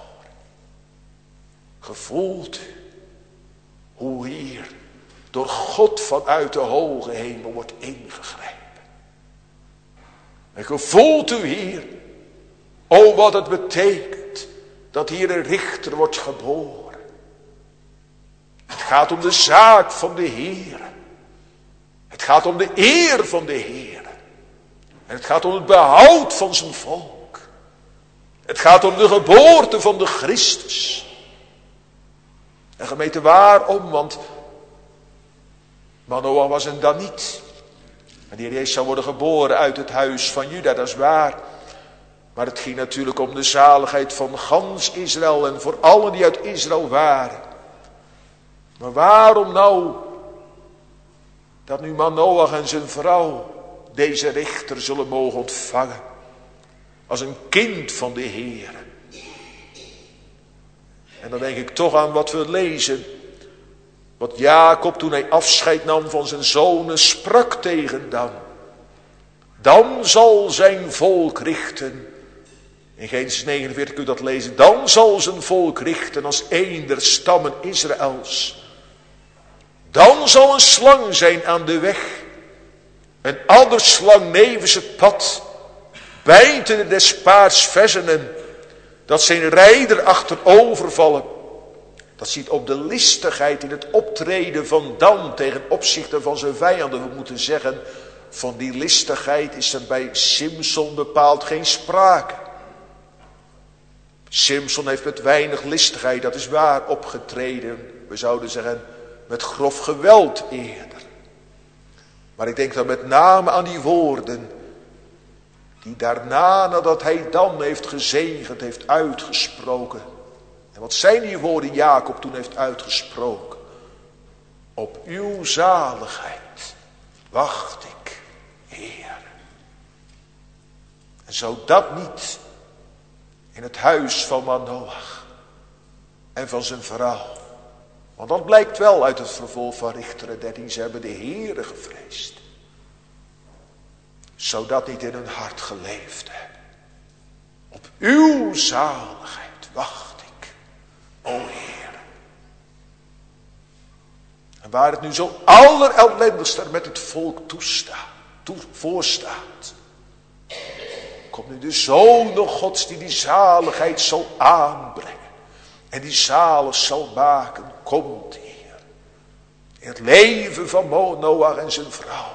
Gevoelt u hoe hier door God vanuit de hoge hemel wordt ingegrepen. En gevoelt u hier, oh wat het betekent dat hier een richter wordt geboren. Het gaat om de zaak van de Heer. Het gaat om de eer van de Heer. En het gaat om het behoud van zijn volk. Het gaat om de geboorte van de Christus. En gemeente, waarom? Want Manoach was een Daniet. En de Heer Jezus zou worden geboren uit het huis van Juda, dat is waar. Maar het ging natuurlijk om de zaligheid van gans Israël en voor allen die uit Israël waren. Maar waarom nou dat nu Manoach en zijn vrouw deze richter zullen mogen ontvangen als een kind van de Heer? En dan denk ik toch aan wat we lezen. Wat Jacob toen hij afscheid nam van zijn zonen sprak tegen Dan. Dan zal zijn volk richten. In Genesis 49 kun je dat lezen. Dan zal zijn volk richten als een der stammen Israëls. Dan zal een slang zijn aan de weg. Een adderslang nevens het pad. Bijtende des paards verzenen. Dat zijn rijder achterovervallen. Dat ziet op de listigheid in het optreden van Dan tegen opzichte van zijn vijanden. We moeten zeggen, van die listigheid is er bij Simson bepaald geen sprake. Simson heeft met weinig listigheid, dat is waar, opgetreden. We zouden zeggen, met grof geweld eerder. Maar ik denk dan met name aan die woorden die daarna, nadat hij Dan heeft gezegend, heeft uitgesproken. En wat zijn die woorden Jacob toen heeft uitgesproken? Op uw zaligheid wacht ik, Heer. En zou dat niet in het huis van Manoach en van zijn vrouw, want dat blijkt wel uit het vervolg van Richteren 13, ze hebben de Heere gevreesd. Zou dat niet in hun hart geleefd hebben? Op uw zaligheid wacht ik, o Heer. En waar het nu zo allerellendigst met het volk voorstaat, komt nu de Zoon Gods die zaligheid zal aanbrengen. En die zalig zal maken, komt Heer. In het leven van Manoach en zijn vrouw.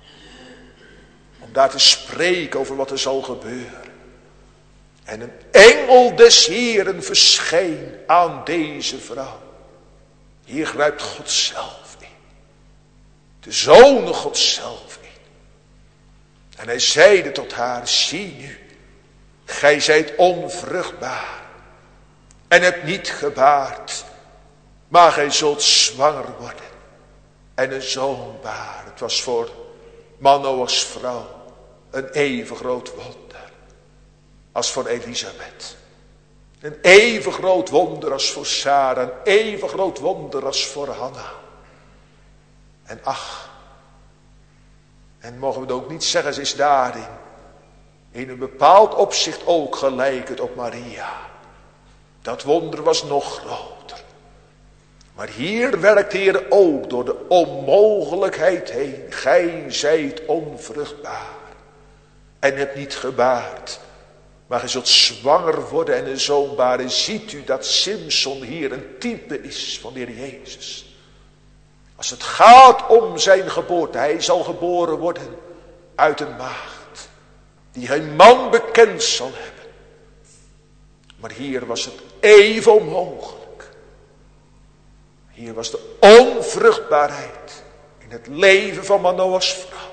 Om daar te spreken over wat er zal gebeuren. En een engel des Heeren verscheen aan deze vrouw. Hier grijpt God zelf in. De Zoon Gods zelf in. En hij zeide tot haar, zie nu, gij zijt onvruchtbaar en hebt niet gebaard, maar gij zult zwanger worden en een zoon baren. Het was voor Manoachs vrouw een even groot wonder als voor Elisabeth. Een even groot wonder als voor Sarah, een even groot wonder als voor Hanna. En ach, en mogen we het ook niet zeggen, ze is daarin in een bepaald opzicht ook gelijkend op Maria. Dat wonder was nog groter. Maar hier werkt de Heer ook door de onmogelijkheid heen. Gij zijt onvruchtbaar en hebt niet gebaard, maar gij zult zwanger worden en een zoon baren. Ziet u dat Simson hier een type is van de Heer Jezus. Als het gaat om zijn geboorte, hij zal geboren worden uit een maagd die geen man bekend zal hebben. Maar hier was het even onmogelijk. Hier was de onvruchtbaarheid in het leven van Manoachs vrouw.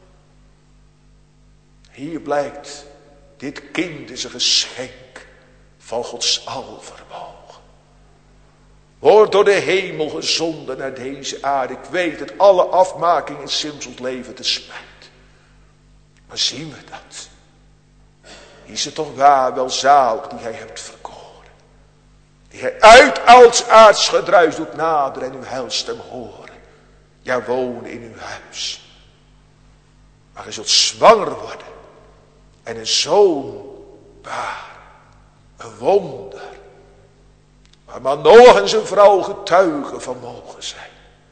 Hier blijkt, dit kind is een geschenk van Gods alvermogen. Wordt door de hemel gezonden naar deze aarde. Ik weet het, alle afmaking in Simsons leven te spijt. Maar zien we dat? Is het toch waar welzalig die gij hebt verkoren. Die gij uit als aards gedruis doet naderen en uw heilstem horen. Ja, wonen in uw huis. Maar gij zult zwanger worden. En een zoon baren. Een wonder. Waar Manoach en zijn vrouw getuigen van mogen zijn.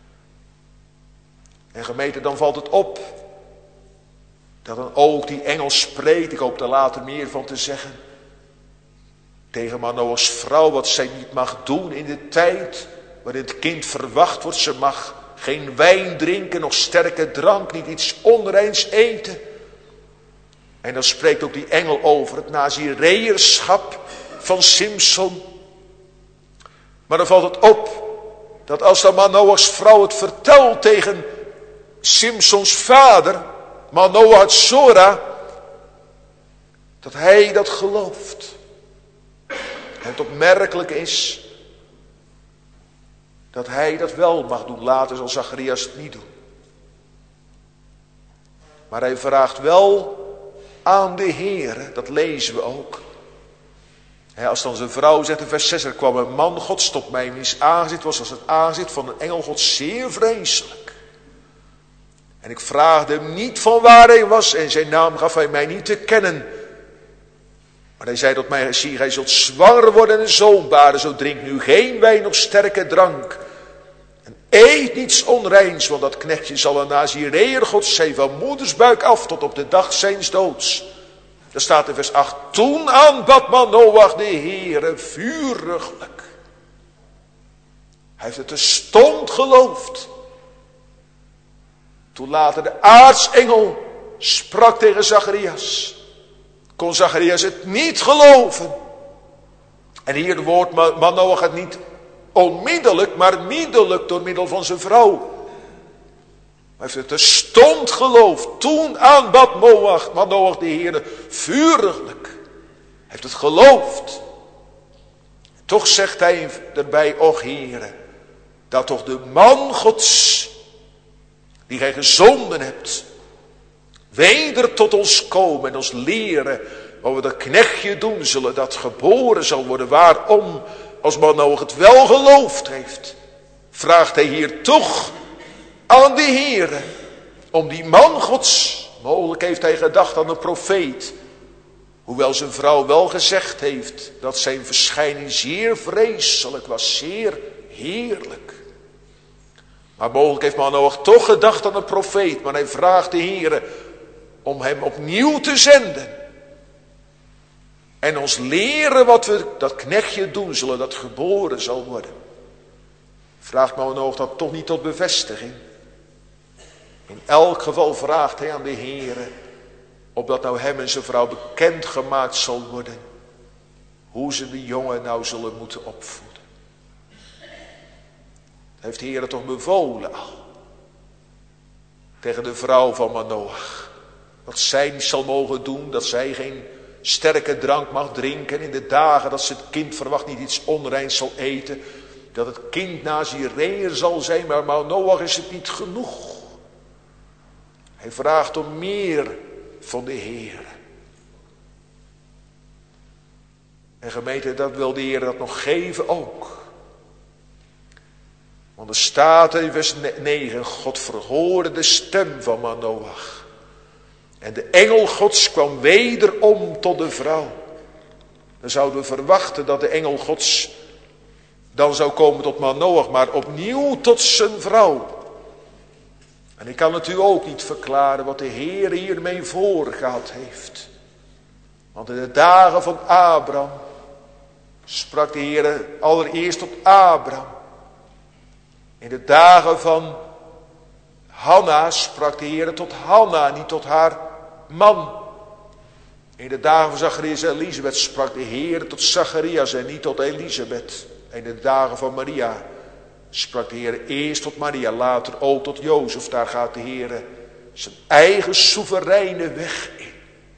En gemeente, dan valt het op dat dan ook die engel spreekt, ik hoop daar later meer van te zeggen, tegen Manoachs vrouw wat zij niet mag doen in de tijd waarin het kind verwacht wordt. Ze mag geen wijn drinken, nog sterke drank, niet iets onreins eten. En dan spreekt ook die engel over het nazireërschap van Simson. Maar dan valt het op dat als dan Manoachs vrouw het vertelt tegen Simsons vader, Manoach uit Zora, dat hij dat gelooft. En het opmerkelijk is dat hij dat wel mag doen. Later zal Zacharias het niet doen. Maar hij vraagt wel aan de Heere, dat lezen we ook. Als dan zijn vrouw zegt in vers 6, er kwam een man Gods tot mij, wiens aangezicht was als het aangezicht van een engel Gods, zeer vreselijk. En ik vraagde hem niet van waar hij was en zijn naam gaf hij mij niet te kennen. Maar hij zei tot mij, zie, gij zult zwanger worden en een zoon baren, zo drink nu geen wijn of sterke drank. En eet niets onreins, want dat knechtje zal een nazireër Gods zijn van moedersbuik af tot op de dag zijns doods. Daar staat in vers 8, toen aanbad Manoach de Heere vuriglijk. Hij heeft het terstond geloofd. Toen later de aartsengel sprak tegen Zacharias, kon Zacharias het niet geloven. En hier het woord Manoach het niet onmiddellijk, maar middelijk door middel van zijn vrouw. Hij heeft het terstond geloofd. Toen aanbad Manoach de Heere vuriglijk. Hij heeft het geloofd. Toch zegt hij erbij, och Heere, dat toch de man Gods, die gij gezonden hebt, weder tot ons komen en ons leren wat we dat knechtje doen zullen, dat geboren zal worden. Waarom, als Manoach het wel geloofd heeft, vraagt hij hier toch aan de Heere om die man Gods. Mogelijk heeft hij gedacht aan een profeet, hoewel zijn vrouw wel gezegd heeft dat zijn verschijning zeer vreselijk was, zeer heerlijk. Maar mogelijk heeft Manoach toch gedacht aan een profeet, maar hij vraagt de Heere om hem opnieuw te zenden. En ons leren wat we dat knechtje doen zullen, dat geboren zal worden. Vraagt Manoach dat toch niet tot bevestiging. In elk geval vraagt hij aan de Heere, opdat nou hem en zijn vrouw bekendgemaakt zal worden, hoe ze de jongen nou zullen moeten opvoeden. Dat heeft de Heere toch bevolen al. Tegen de vrouw van Manoach. Dat zij niet zal mogen doen, dat zij geen sterke drank mag drinken. In de dagen dat ze het kind verwacht niet iets onreins zal eten. Dat het kind nazireër zal zijn, maar Manoach is het niet genoeg. Hij vraagt om meer van de Heer. En gemeente, dat wil de Heer dat nog geven ook. Want er staat in vers 9, God verhoorde de stem van Manoach. En de engel Gods kwam wederom tot de vrouw. Dan zouden we verwachten dat de engel Gods dan zou komen tot Manoach, maar opnieuw tot zijn vrouw. En ik kan het u ook niet verklaren wat de Heer hiermee voorgehad heeft. Want in de dagen van Abraham sprak de Heer allereerst tot Abraham. In de dagen van Hanna sprak de Heer tot Hanna, niet tot haar man. In de dagen van Zacharias en Elisabeth sprak de Heer tot Zacharias en niet tot Elisabeth. In de dagen van Maria sprak de Heer eerst tot Maria, later ook tot Jozef. Daar gaat de Heer zijn eigen soevereine weg in.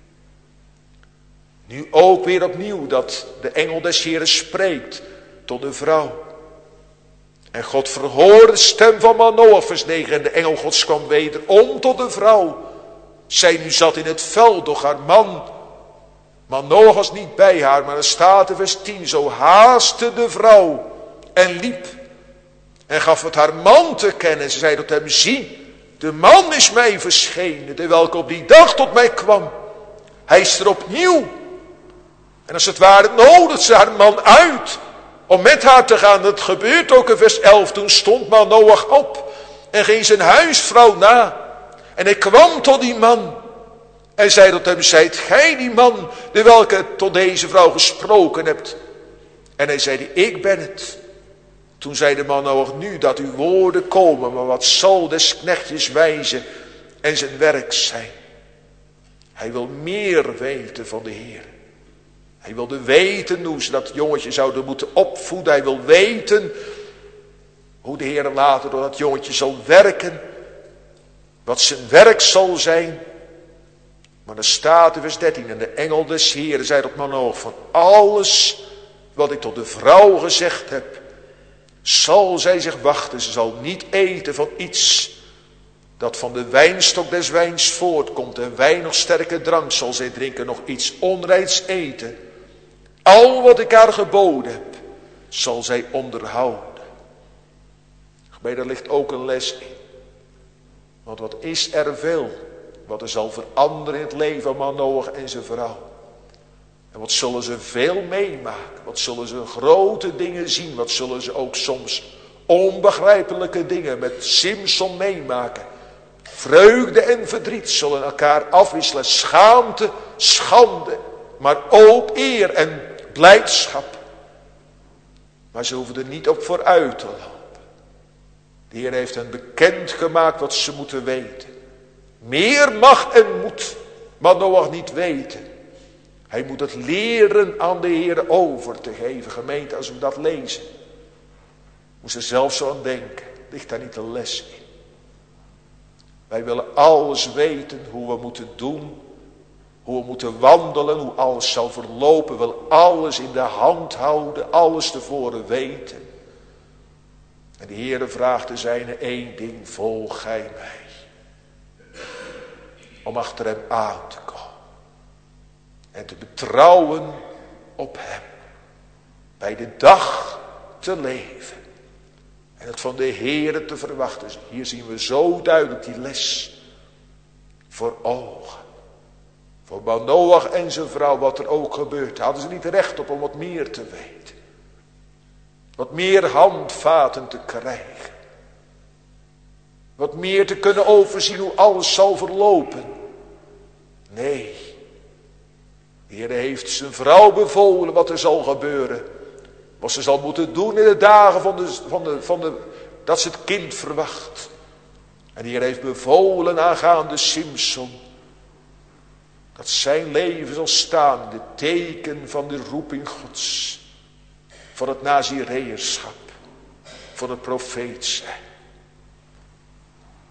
Nu ook weer opnieuw dat de engel des Heeren spreekt tot de vrouw. En God verhoorde de stem van Manoach, vers 9. En de engel Gods kwam wederom tot de vrouw. Zij nu zat in het veld, doch haar man Manoach was niet bij haar, maar er staat in vers 10. Zo haastte de vrouw en liep en gaf het haar man te kennen. Ze zei tot hem, zie, de man is mij verschenen, de welke op die dag tot mij kwam. Hij is er opnieuw. En als het ware nodigt ze haar man uit om met haar te gaan. Dat gebeurt ook in vers 11. Toen stond Manoach op en ging zijn huisvrouw na. En hij kwam tot die man en zei tot hem, zijt gij die man, de welke tot deze vrouw gesproken hebt? En hij zei, ik ben het. Toen zei de Manoach, nu dat uw woorden komen, maar wat zal des knechtjes wijze en zijn werk zijn? Hij wil meer weten van de Heer. Hij wilde weten hoe ze dat jongetje zouden moeten opvoeden. Hij wil weten hoe de Heer later door dat jongetje zal werken. Wat zijn werk zal zijn. Maar er staat in vers 13. En de engel des Heeren zei tot Manoach, van alles wat ik tot de vrouw gezegd heb, zal zij zich wachten. Ze zal niet eten van iets dat van de wijnstok des wijns voortkomt. En wijn nog sterke drank zal zij drinken, nog iets onreins eten. Al wat ik haar geboden heb, zal zij onderhouden. Bij daar ligt ook een les in. Want wat is er veel wat er zal veranderen in het leven van Manoach en zijn vrouw. En wat zullen ze veel meemaken. Wat zullen ze grote dingen zien. Wat zullen ze ook soms onbegrijpelijke dingen met Simson meemaken. Vreugde en verdriet zullen elkaar afwisselen. Schaamte, schande. Maar ook eer en blijdschap. Maar ze hoeven er niet op vooruit te lopen. De Heer heeft hen bekendgemaakt wat ze moeten weten. Meer mag en moet Manoach niet weten. Hij moet het leren aan de Heer over te geven. Gemeente, als we dat lezen, moet ze zelf zo aan denken. Ligt daar niet een les in? Wij willen alles weten hoe we moeten doen. Hoe we moeten wandelen, hoe alles zal verlopen. We willen alles in de hand houden, alles tevoren weten. En de Heere vraagt de zijne één ding, volg gij mij. Om achter hem aan te komen. En te betrouwen op hem. Bij de dag te leven. En het van de Heere te verwachten. Hier zien we zo duidelijk die les voor ogen. Voor Manoach en zijn vrouw, wat er ook gebeurt. Hadden ze niet recht op om wat meer te weten. Wat meer handvaten te krijgen. Wat meer te kunnen overzien hoe alles zal verlopen. Nee. De Heer heeft zijn vrouw bevolen wat er zal gebeuren. Wat ze zal moeten doen in de dagen dat ze het kind verwacht. En de Heer heeft bevolen aangaande Simson. Dat zijn leven zal staan in de teken van de roeping Gods. Van het nazireërschap. Van het profeet zijn.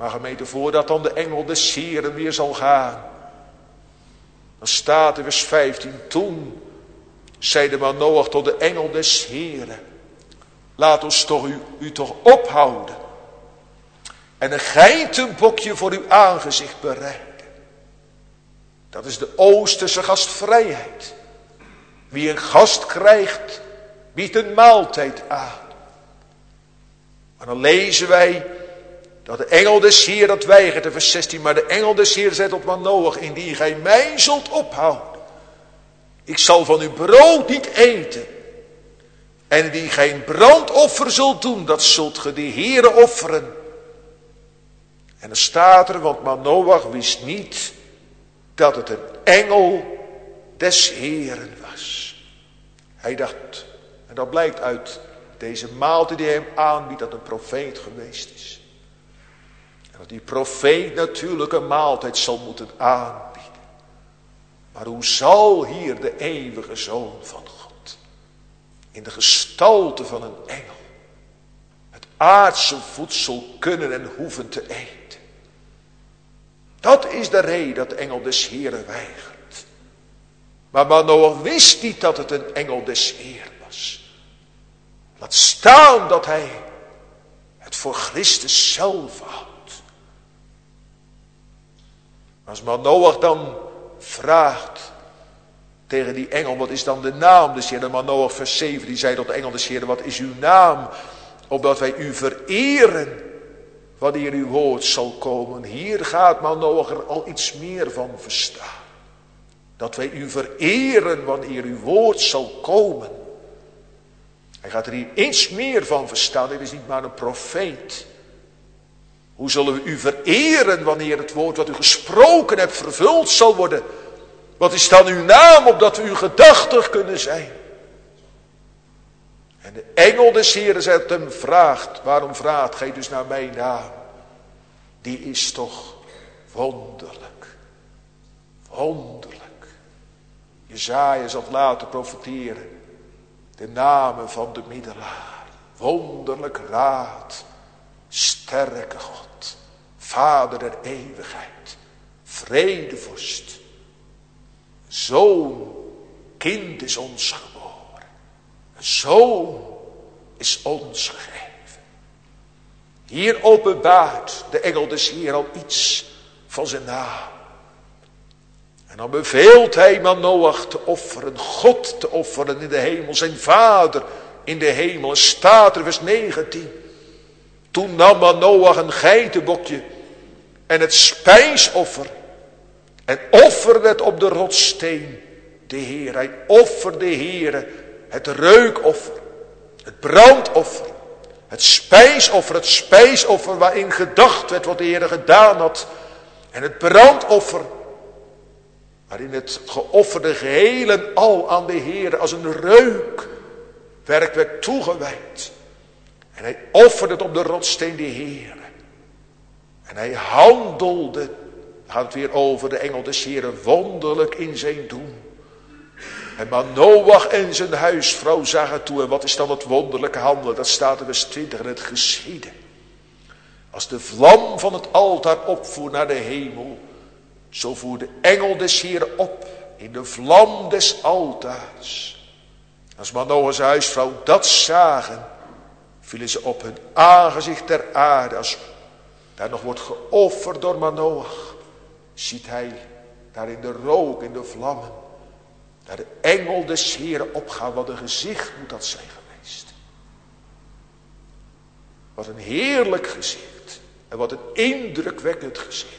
Maar gemeente, voordat dan de engel des Heren weer zal gaan, dan staat in vers 15, toen zei de Manoach tot de engel des Heren, laat ons toch u toch ophouden en een geitenbokje voor uw aangezicht bereiden. Dat is de Oosterse gastvrijheid. Wie een gast krijgt, biedt een maaltijd aan. Maar dan lezen wij dat de engel des Heer dat weigert in vers 16. Maar de engel des Heer zei tot Manoach, indien gij mij zult ophouden, ik zal van uw brood niet eten. En indien gij een brandoffer zult doen, dat zult ge de Heere offeren. En dan staat er, want Manoach wist niet dat het een engel des Heeren was. Hij dacht, en dat blijkt uit deze maaltijd die hij hem aanbiedt, dat een profeet geweest is. En dat die profeet natuurlijk een maaltijd zal moeten aanbieden. Maar hoe zal hier de eeuwige Zoon van God, in de gestalte van een engel, het aardse voedsel kunnen en hoeven te eten? Dat is de reden dat de engel des Heeren weigert. Maar Manoach wist niet dat het een engel des Heeren was. Laat staan dat hij het voor Christus zelf houdt. Als Manoach dan vraagt tegen die engel, wat is dan de naam des Heeren? Manoach vers 7, die zei tot de engel des Heeren, wat is uw naam? Opdat wij u vereren wanneer uw woord zal komen. Hier gaat Manoach er al iets meer van verstaan. Dat wij u vereren wanneer uw woord zal komen. Hij gaat er hier iets meer van verstaan. Dit is niet maar een profeet. Hoe zullen we u vereren wanneer het woord wat u gesproken hebt vervuld zal worden? Wat is dan uw naam, opdat we u gedachtig kunnen zijn? En de engel des Heeren zegt hem, waarom vraagt gij dus naar mijn naam? Die is toch wonderlijk. Wonderlijk. Jesaja zal laten profeteren. De namen van de middelaar. Wonderlijk raad. Sterke God. Vader der eeuwigheid. Vredevorst. Zoon. Kind is ons geboren. Een zoon is ons gegeven. Hier openbaart de engel des Heer al iets van zijn naam. En dan beveelt hij Manoach te offeren, God te offeren in de hemel, zijn vader in de hemel. En staat er vers 19. Toen nam Manoach een geitenbokje en het spijsoffer en offerde het op de rotssteen de Heer. Hij offerde de Heer het reukoffer, het brandoffer, het spijsoffer waarin gedacht werd wat de Heer gedaan had. En het brandoffer waarin het geofferde geheel en al aan de Heer als een reukwerk werd toegewijd. En hij offerde het op de rotssteen de Heer. En hij handelde, gaat het weer over de engel des Heeren, wonderlijk in zijn doen. En Manoach en zijn huisvrouw zagen toe. En wat is dan het wonderlijke handelen? Dat staat in vers 20. En het geschiedde. Als de vlam van het altaar opvoer naar de hemel, zo voer de engel des Heeren op in de vlam des altaars. Als Manoach en zijn huisvrouw dat zagen, vielen ze op hun aangezicht ter aarde. Als daar nog wordt geofferd door Manoach, ziet hij daar in de rook, in de vlammen, daar de engel des Heeren opgaan. Wat een gezicht moet dat zijn geweest. Wat een heerlijk gezicht. En wat een indrukwekkend gezicht.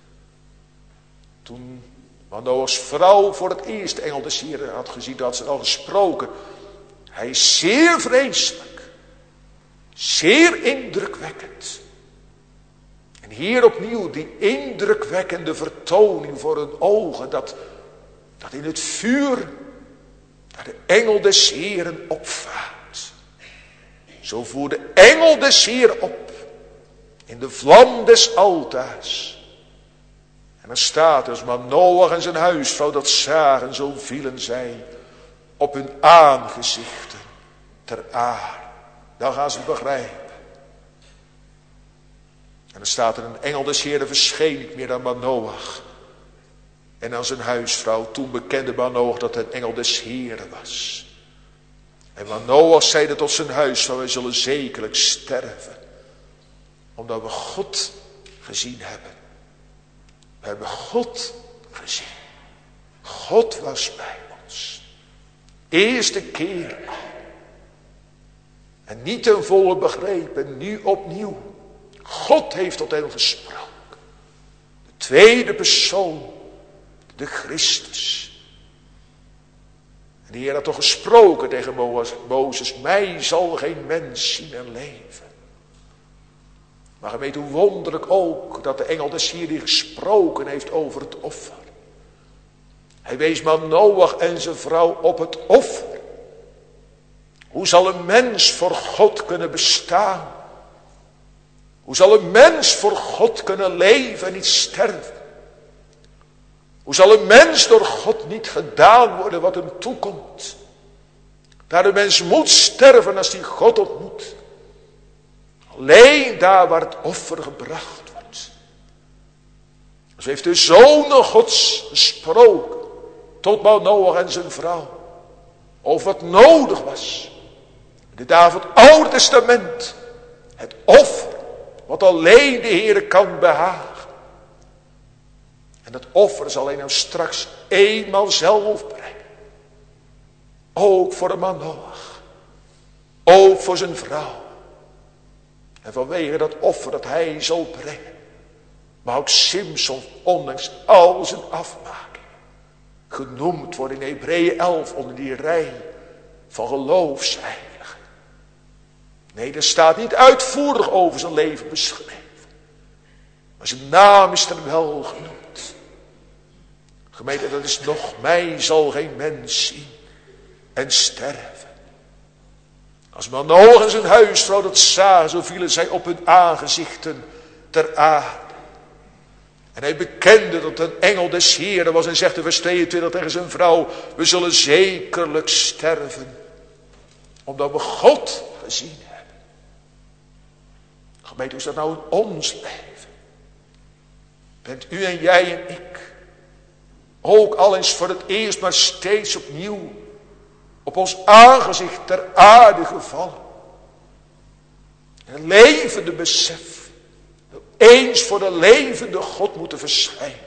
Toen Manoachs vrouw voor het eerst de engel des Heeren had gezien, had ze al gesproken. Hij is zeer vreselijk. Zeer indrukwekkend. En hier opnieuw die indrukwekkende vertoning voor hun ogen. Dat in het vuur daar de engel des Heeren opvaart. Zo voert de engel des Heeren op in de vlam des altaars. En dan staat er, als Manoach en zijn huisvrouw dat zagen, zo vielen zij op hun aangezichten ter aarde. Dan gaan ze begrijpen. dan staat er: een engel des Heeren verscheen niet meer aan Manoach en aan zijn huisvrouw. Toen bekende Manoach dat het een engel des Heeren was. En Manoach zeide tot zijn huisvrouw: wij zullen zekerlijk sterven, omdat we God gezien hebben. We hebben God gezien. God was bij ons. Eerste keer al. En niet ten volle begrepen, nu opnieuw. God heeft tot hen gesproken. De tweede persoon, de Christus. En de Heer had toch gesproken tegen Mozes: mij zal geen mens zien en leven. Maar je weet hoe wonderlijk ook dat de engel des Heeren gesproken heeft over het offer. Hij wees Manoach en zijn vrouw op het offer. Hoe zal een mens voor God kunnen bestaan? Hoe zal een mens voor God kunnen leven en niet sterven? Hoe zal een mens door God niet gedaan worden wat hem toekomt? Daar een mens moet sterven als hij God ontmoet. Alleen daar waar het offer gebracht wordt. Zo heeft de Zoon Gods gesproken tot Manoach en zijn vrouw over wat nodig was. In de dagen van het Oude Testament. Het offer wat alleen de Heere kan behagen. En dat offer zal hij nou straks eenmaal zelf brengen. Ook voor de Manoach. Ook voor zijn vrouw. En vanwege dat offer dat hij zal brengen. Maar ook Simson, ondanks al zijn afmaking, genoemd wordt in Hebreeën 11 onder die rij van geloofsheiligen. Nee, er staat niet uitvoerig over zijn leven beschreven. Maar zijn naam is er wel genoemd. Gemeente, dat is nog: mij zal geen mens zien en sterven. Als Manoach en zijn huisvrouw dat zagen, zo vielen zij op hun aangezichten ter aarde. En hij bekende dat een engel des Heeren was en zegt in vers 22 tegen zijn vrouw: we zullen zekerlijk sterven, omdat we God gezien hebben. Gemeente, hoe is dat nou in ons leven? Bent u en jij en ik ook al eens voor het eerst, maar steeds opnieuw op ons aangezicht ter aarde gevallen? Een levende besef, eens voor de levende God moeten verschijnen.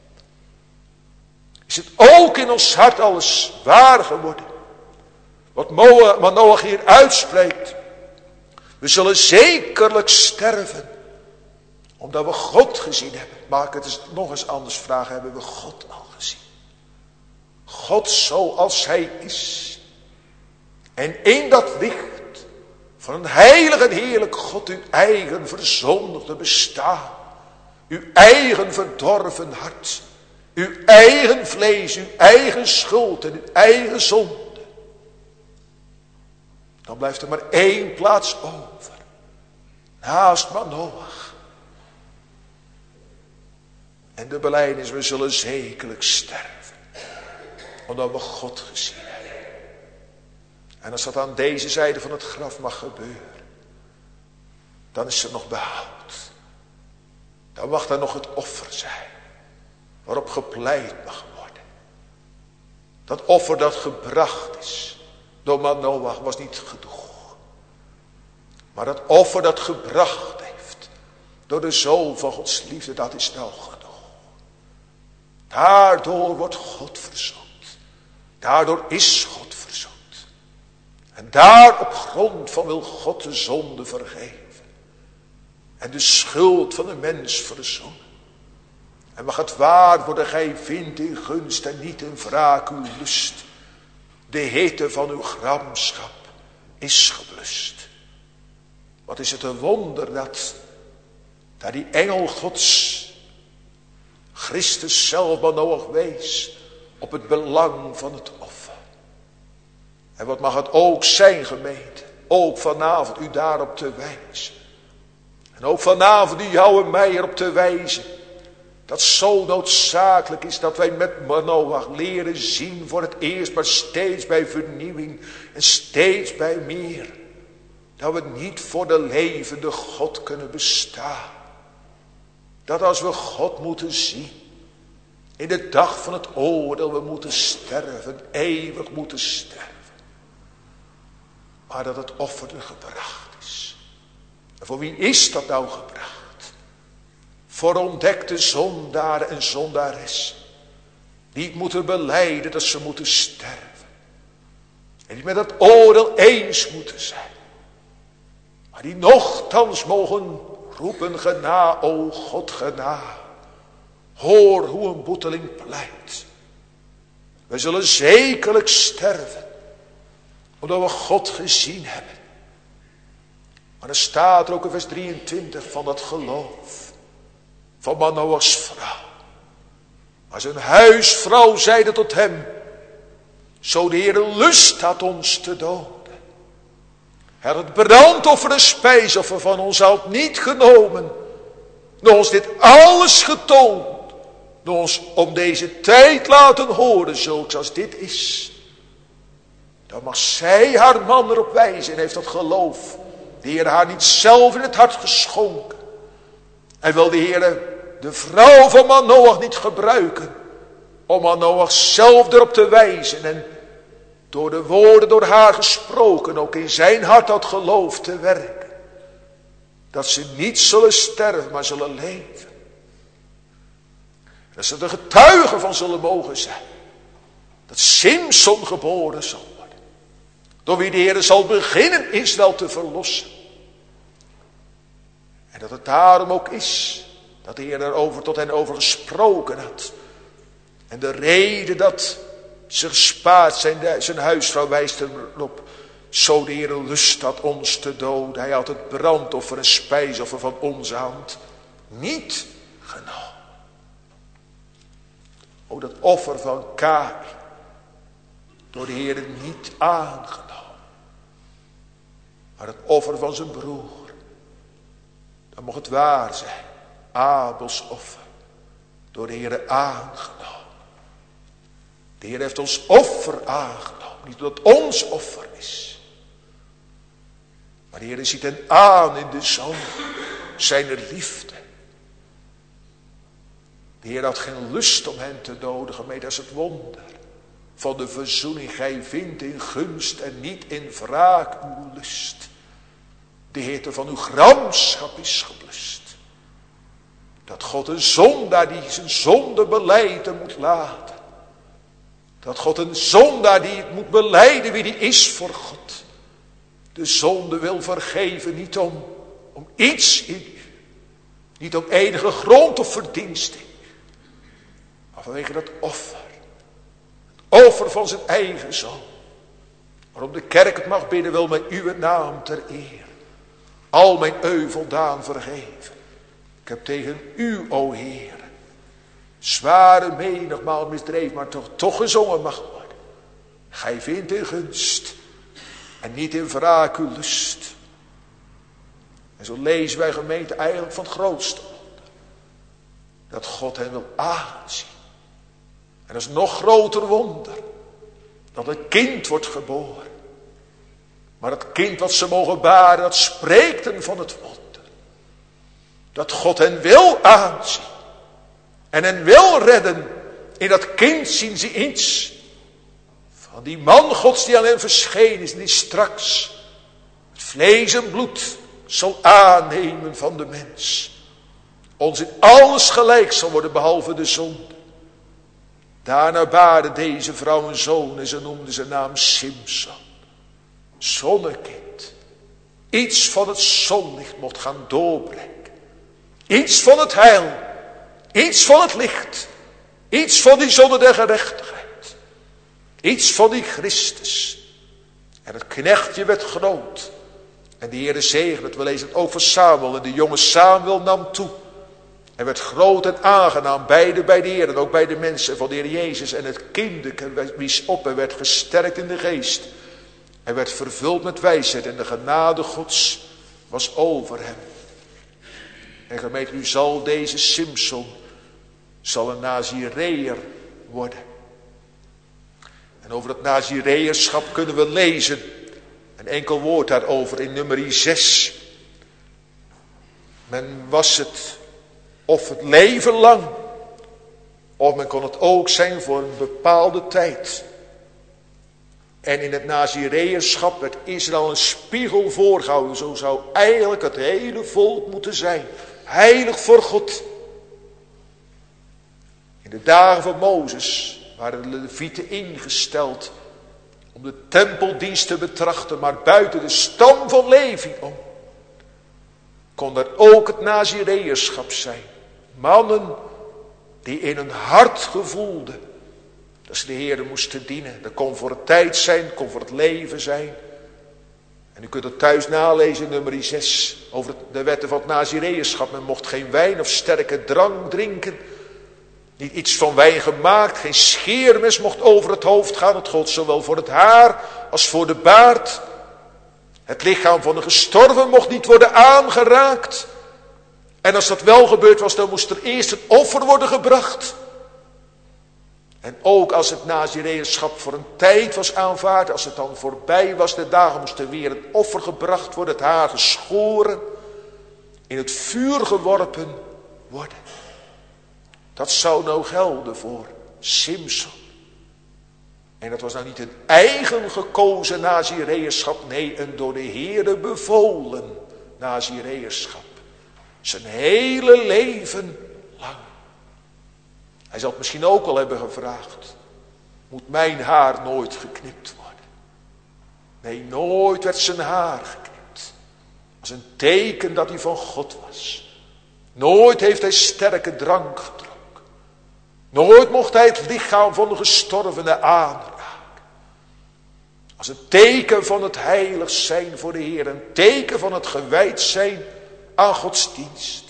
Is het ook in ons hart alles waar geworden? Wat Manoach hier uitspreekt: we zullen zekerlijk sterven, omdat we God gezien hebben. Maar ik het nog eens anders vragen: hebben we God al gezien? God zoals hij is. En in dat licht van een heilig en heerlijk God, uw eigen verzondigde bestaan, uw eigen verdorven hart, uw eigen vlees, uw eigen schuld en uw eigen zonde. Dan blijft er maar één plaats over. Naast Manoach. En de belijdenis: we zullen zekerlijk sterven, omdat we God gezien hebben. En als dat aan deze zijde van het graf mag gebeuren, dan is er nog behoud. Dan mag er nog het offer zijn, waarop gepleit mag worden. Dat offer dat gebracht is door Manoach was niet genoeg. Maar dat offer dat gebracht heeft door de Zoon van Gods liefde, dat is nou genoeg. Daardoor wordt God verzoend. Daardoor is God verzoend. En daar op grond van wil God de zonde vergeven. En de schuld van de mens verzoenen. En mag het waar worden: gij vindt in gunst en niet in wraak uw lust. De hitte van uw gramschap is geblust. Wat is het een wonder dat die engel Gods, Christus zelf, Manoach wees op het belang van het offer. En wat mag het ook zijn, gemeente, ook vanavond u daarop te wijzen. En ook vanavond u jou en mij erop te wijzen. Dat zo noodzakelijk is dat wij met Manoach leren zien voor het eerst, maar steeds bij vernieuwing en steeds bij meer. Dat we niet voor de levende God kunnen bestaan. dat als we God moeten zien, in de dag van het oordeel we moeten sterven, eeuwig moeten sterven. Maar dat het offer er gebracht is. En voor wie is dat nou gebracht? Voor ontdekte zondaren en zondares. Die het moeten belijden dat ze moeten sterven. En die met het oordeel eens moeten zijn. Maar die nochtans mogen roepen, gena, o God, gena. Hoor hoe een boeteling pleit. We zullen zekerlijk sterven. Omdat we God gezien hebben. Maar er staat er ook in vers 23 van dat geloof. Van Manoach's vrouw. Maar zijn huisvrouw zeide tot hem. Zo de Heer lust had ons te doden. Hij had het brandoffer en spijsoffer van ons had niet genomen. Nog ons dit alles getoond. Nog ons om deze tijd laten horen zulks als dit is. Dan mag zij haar man erop wijzen en heeft dat geloof. De Heer haar niet zelf in het hart geschonken. En wil de Heer de vrouw van Manoach niet gebruiken. Om Manoach zelf erop te wijzen. En door de woorden door haar gesproken ook in zijn hart dat geloof te werken. Dat ze niet zullen sterven maar zullen leven. Dat ze er getuigen van zullen mogen zijn. Dat Simson geboren zal worden. Door wie de Heer zal beginnen Israël te verlossen. En dat het daarom ook is. Dat de Heer erover tot hen over gesproken had. En de reden dat ze gespaard zijn huisvrouw wijst erop. Zo de Heer lust had ons te doden. Hij had het brandoffer en spijsoffer van onze hand niet genomen. O, dat offer van Kaïn. Door de Heer niet aangenomen. Maar het offer van zijn broer. Dan mocht het waar zijn. Abels offer. Door de Heer aangenomen. De Heer heeft ons offer aangenomen. Niet dat het ons offer is. Maar de Heer ziet hen aan in de zon. Zijn liefde. De Heer had geen lust om hen te doden. Gemeen, dat is het wonder. Van de verzoening. Gij vindt in gunst en niet in wraak uw lust. De Heer van uw gramschap is geblust. Dat God een zondaar die zijn zonde belijden moet laten. Dat God een zondaar die het moet belijden wie die is voor God. De zonde wil vergeven niet om iets in u. Niet om enige grond of verdiensting. Maar vanwege dat offer. Het offer van zijn eigen zoon. Waarom de kerk het mag bidden wil met uw naam ter eer. Al mijn euveldaan vergeven. Ik heb tegen u, o Heer. Zware menigmaal misdreven, maar toch gezongen mag worden. Gij vindt in gunst. En niet in wraak uw lust. En zo lezen wij gemeente eigenlijk van het grootste wonder. Dat God hen wil aanzien. En dat is nog groter wonder. Dat een kind wordt geboren. Maar het kind wat ze mogen baren, dat spreekt hen van het wonder. Dat God hen wil aanzien. En hen wil redden. In dat kind zien ze iets. Van die man Gods die aan hen verschenen is. En die straks het vlees en bloed zal aannemen van de mens. Ons in alles gelijk zal worden behalve de zonde. Daarna baarde deze vrouw een zoon en ze noemde zijn naam Simson. Zonnekind. Iets van het zonlicht mocht gaan doorbreken. Iets van het heil. Iets van het licht. Iets van die zonne der gerechtigheid. Iets van die Christus. En het knechtje werd groot. En de Heere zegende het. We lezen het ook van Samuel. En de jonge Samuel nam toe. En werd groot en aangenaam. Beide bij de Heer. En ook bij de mensen van de Heer Jezus. En het kindje wies op. En werd gesterkt in de geest. En werd vervuld met wijsheid. En de genade Gods was over hem. En gemeente, u zal deze Simson. Zal een Nazireër worden. En over het Nazireërschap kunnen we lezen. Een enkel woord daarover in nummer 6. Men was het Of het leven lang. Of men kon het ook zijn voor een bepaalde tijd. En in het Nazireërschap werd Israël een spiegel voorgehouden. Zo zou eigenlijk het hele volk moeten zijn. Heilig voor God. In de dagen van Mozes waren de Levieten ingesteld om de tempeldienst te betrachten. Maar buiten de stam van Levi om kon er ook het Nazireërschap zijn. Mannen die in hun hart gevoelden dat ze de Heere moesten dienen. Dat kon voor het tijd zijn, kon voor het leven zijn. En u kunt het thuis nalezen in nummer 6 over de wetten van het Nazireërschap. Men mocht geen wijn of sterke drank drinken. Niet iets van wijn gemaakt. Geen scheermes mocht over het hoofd gaan. Het gold zowel voor het haar als voor de baard. Het lichaam van een gestorven mocht niet worden aangeraakt. En als dat wel gebeurd was, dan moest er eerst een offer worden gebracht. En ook als het Nazireërschap voor een tijd was aanvaard, als het dan voorbij was, de dagen moest er weer een offer gebracht worden, het haar geschoren, in het vuur geworpen worden. Dat zou nou gelden voor Simson. En dat was nou niet een eigen gekozen Nazireërschap, nee, een door de Heere bevolen Nazireërschap. Zijn hele leven lang. Hij zal het misschien ook al hebben gevraagd. Moet mijn haar nooit geknipt worden? Nee, nooit werd zijn haar geknipt. Als een teken dat hij van God was. Nooit heeft hij sterke drank gedronken. Nooit mocht hij het lichaam van de gestorvene aanraken. Als een teken van het heilig zijn voor de Heer. Een teken van het gewijd zijn aan Gods dienst.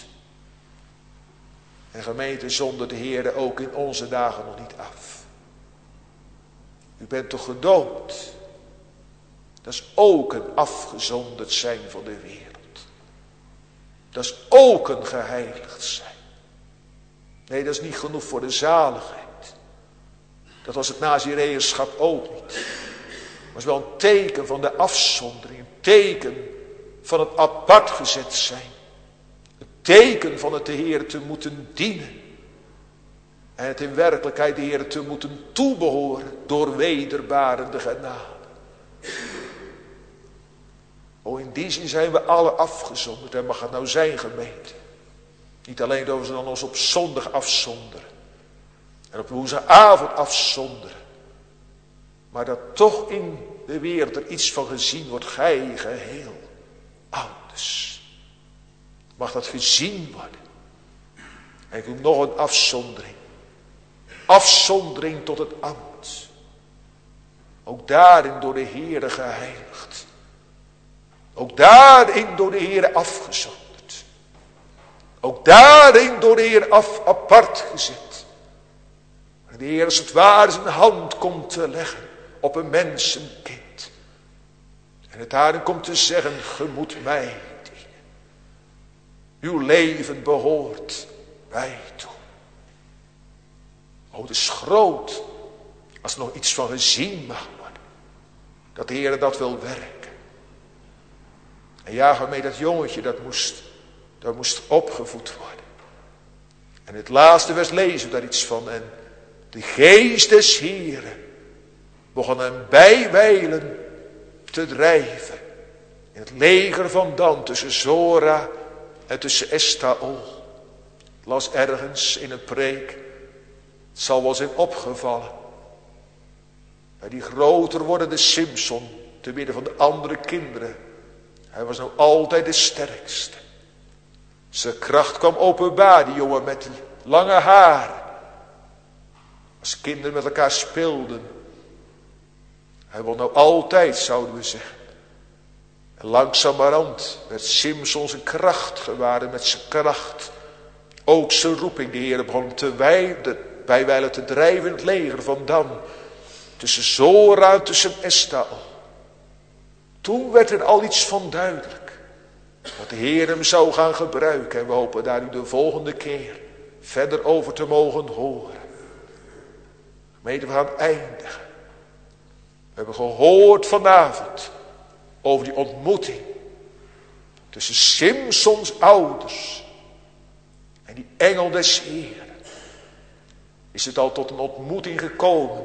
En gemeente, zonder de Heer ook in onze dagen nog niet af. U bent toch gedoopt? Dat is ook een afgezonderd zijn van de wereld. Dat is ook een geheiligd zijn. Nee, dat is niet genoeg voor de zaligheid. Dat was het Nazireërschap ook niet. Maar het is wel een teken van de afzondering. Een teken van het apart gezet zijn. Een teken van het de Heer te moeten dienen. En het in werkelijkheid de Heer te moeten toebehoren door wederbarende genade. Oh, in die zin zijn we alle afgezonderd. En mag het nou zijn, gemeente. Niet alleen dat we dan ons op zondag afzonderen. En op woensdagavond afzonderen. Maar dat toch in de wereld er iets van gezien wordt. Gij geheel anders. Mag dat gezien worden. En ik doe nog een afzondering. Afzondering tot het ambt. Ook daarin door de Heere geheiligd. Ook daarin door de Heere afgezonderd. Ook daarin door de Heer apart gezet. En de Heer als het ware zijn hand komt te leggen op een mensenkind. En het daarin komt te zeggen, ge moet mij dienen. Uw leven behoort mij toe. Oh, het is groot als er nog iets van gezien mag worden. Dat de Heer dat wil werken. En ja, mee dat jongetje, dat moest opgevoed worden. En het laatste vers lezen we daar iets van. En de geest des Heeren begon hem bijwijlen te drijven. In het leger van Dan tussen Zora en tussen Estaol. Ik las ergens in een preek. Het zal wel zijn opgevallen. Bij die groter wordende Simson te midden van de andere kinderen. Hij was nou altijd de sterkste. Zijn kracht kwam openbaar, die jongen met die lange haren. Als kinderen met elkaar speelden. Hij won nou altijd, zouden we zeggen. En langzamerhand werd Simson zijn kracht gewaar. Met zijn kracht ook zijn roeping. De Heer begon te bijwijlen te drijven in het leger van Dan. Tussen Zora en tussen Estaol. Toen werd er al iets van duidelijk. Dat de Heer hem zou gaan gebruiken. En we hopen daar nu de volgende keer verder over te mogen horen. Gemeente, we gaan eindigen. We hebben gehoord vanavond over die ontmoeting tussen Simsons ouders En die engel des Heeren. Is het al tot een ontmoeting gekomen.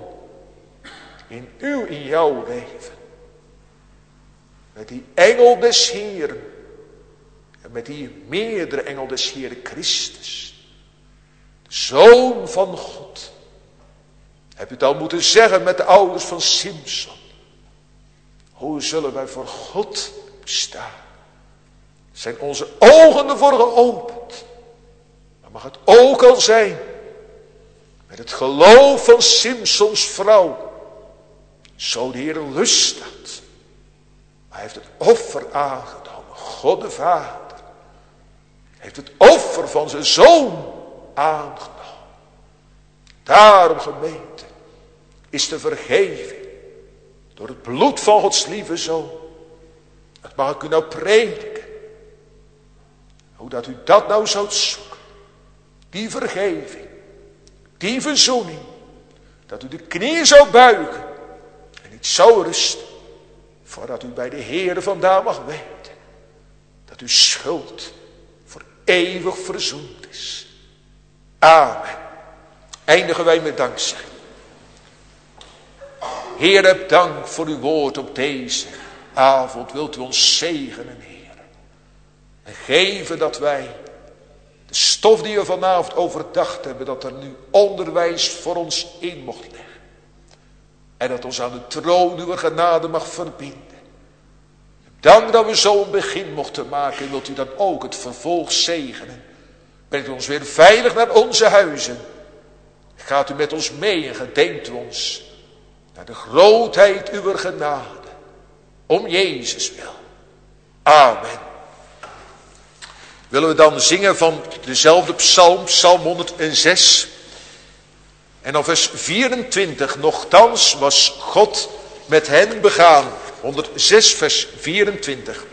In jouw leven. Met die engel des Heeren. En met die meerdere engel des Heeren Christus. De Zoon van God. Heb je het al moeten zeggen met de ouders van Simson. Hoe zullen wij voor God staan? Zijn onze ogen ervoor geopend. Maar mag het ook al zijn. Met het geloof van Simsons vrouw. Zo de Heer lust had. Hij heeft het offer aangenomen. God de Vader. Heeft het offer van zijn Zoon aangenomen. Daarom, gemeente, is de vergeving door het bloed van Gods lieve Zoon. Dat mag ik u nou prediken. Hoe dat u dat nou zoudt zoeken. Die vergeving. Die verzoening. Dat u de knieën zou buigen. En niet zou rusten. Voordat u bij de Heere vandaan mag weten. Dat uw schuld voor eeuwig verzoend is. Amen. Eindigen wij met dankzegging. Heer, heb dank voor uw woord op deze avond. Wilt u ons zegenen, Heer. En geven dat wij de stof die we vanavond overdacht hebben, dat er nu onderwijs voor ons in mocht leggen. En dat ons aan de troon uw genade mag verbinden. Dank dat we zo een begin mochten maken. Wilt u dan ook het vervolg zegenen. Brengt ons weer veilig naar onze huizen. Gaat u met ons mee en gedenkt ons naar de grootheid uw genade. Om Jezus wil. Amen. Willen we dan zingen van dezelfde psalm, psalm 106. En dan vers 24. Nochtans was God met hen begaan. 106 vers 24.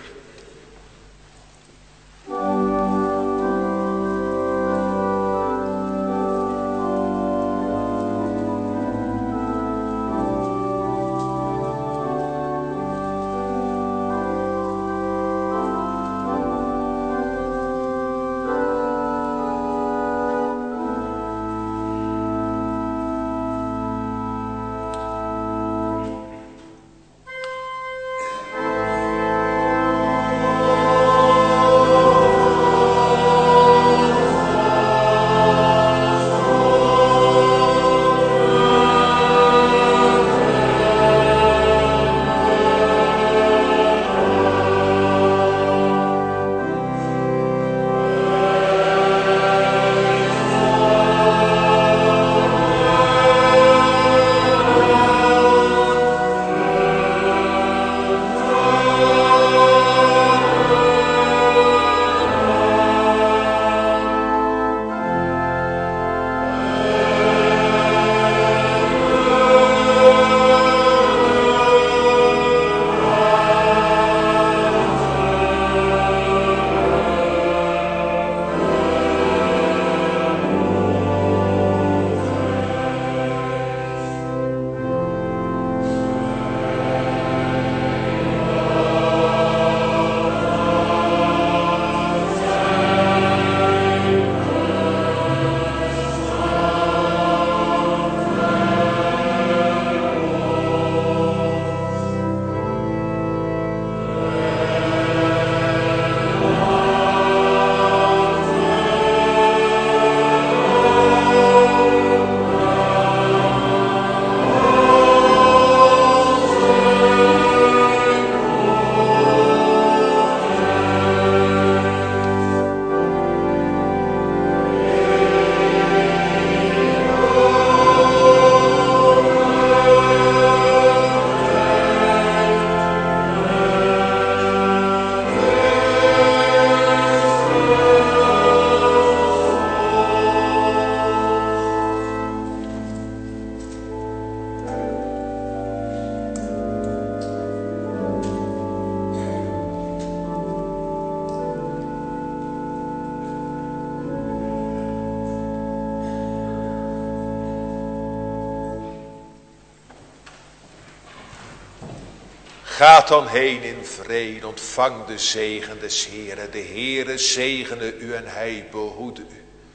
Gaat dan heen in vrede, ontvang de zegen des Heeren. De Heere zegene u en hij behoede u.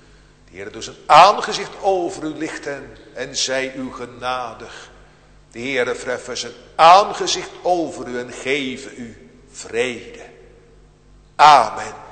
De Heere doet zijn aangezicht over u lichten en zij u genadig. De Heere verheffen zijn aangezicht over u en geven u vrede. Amen.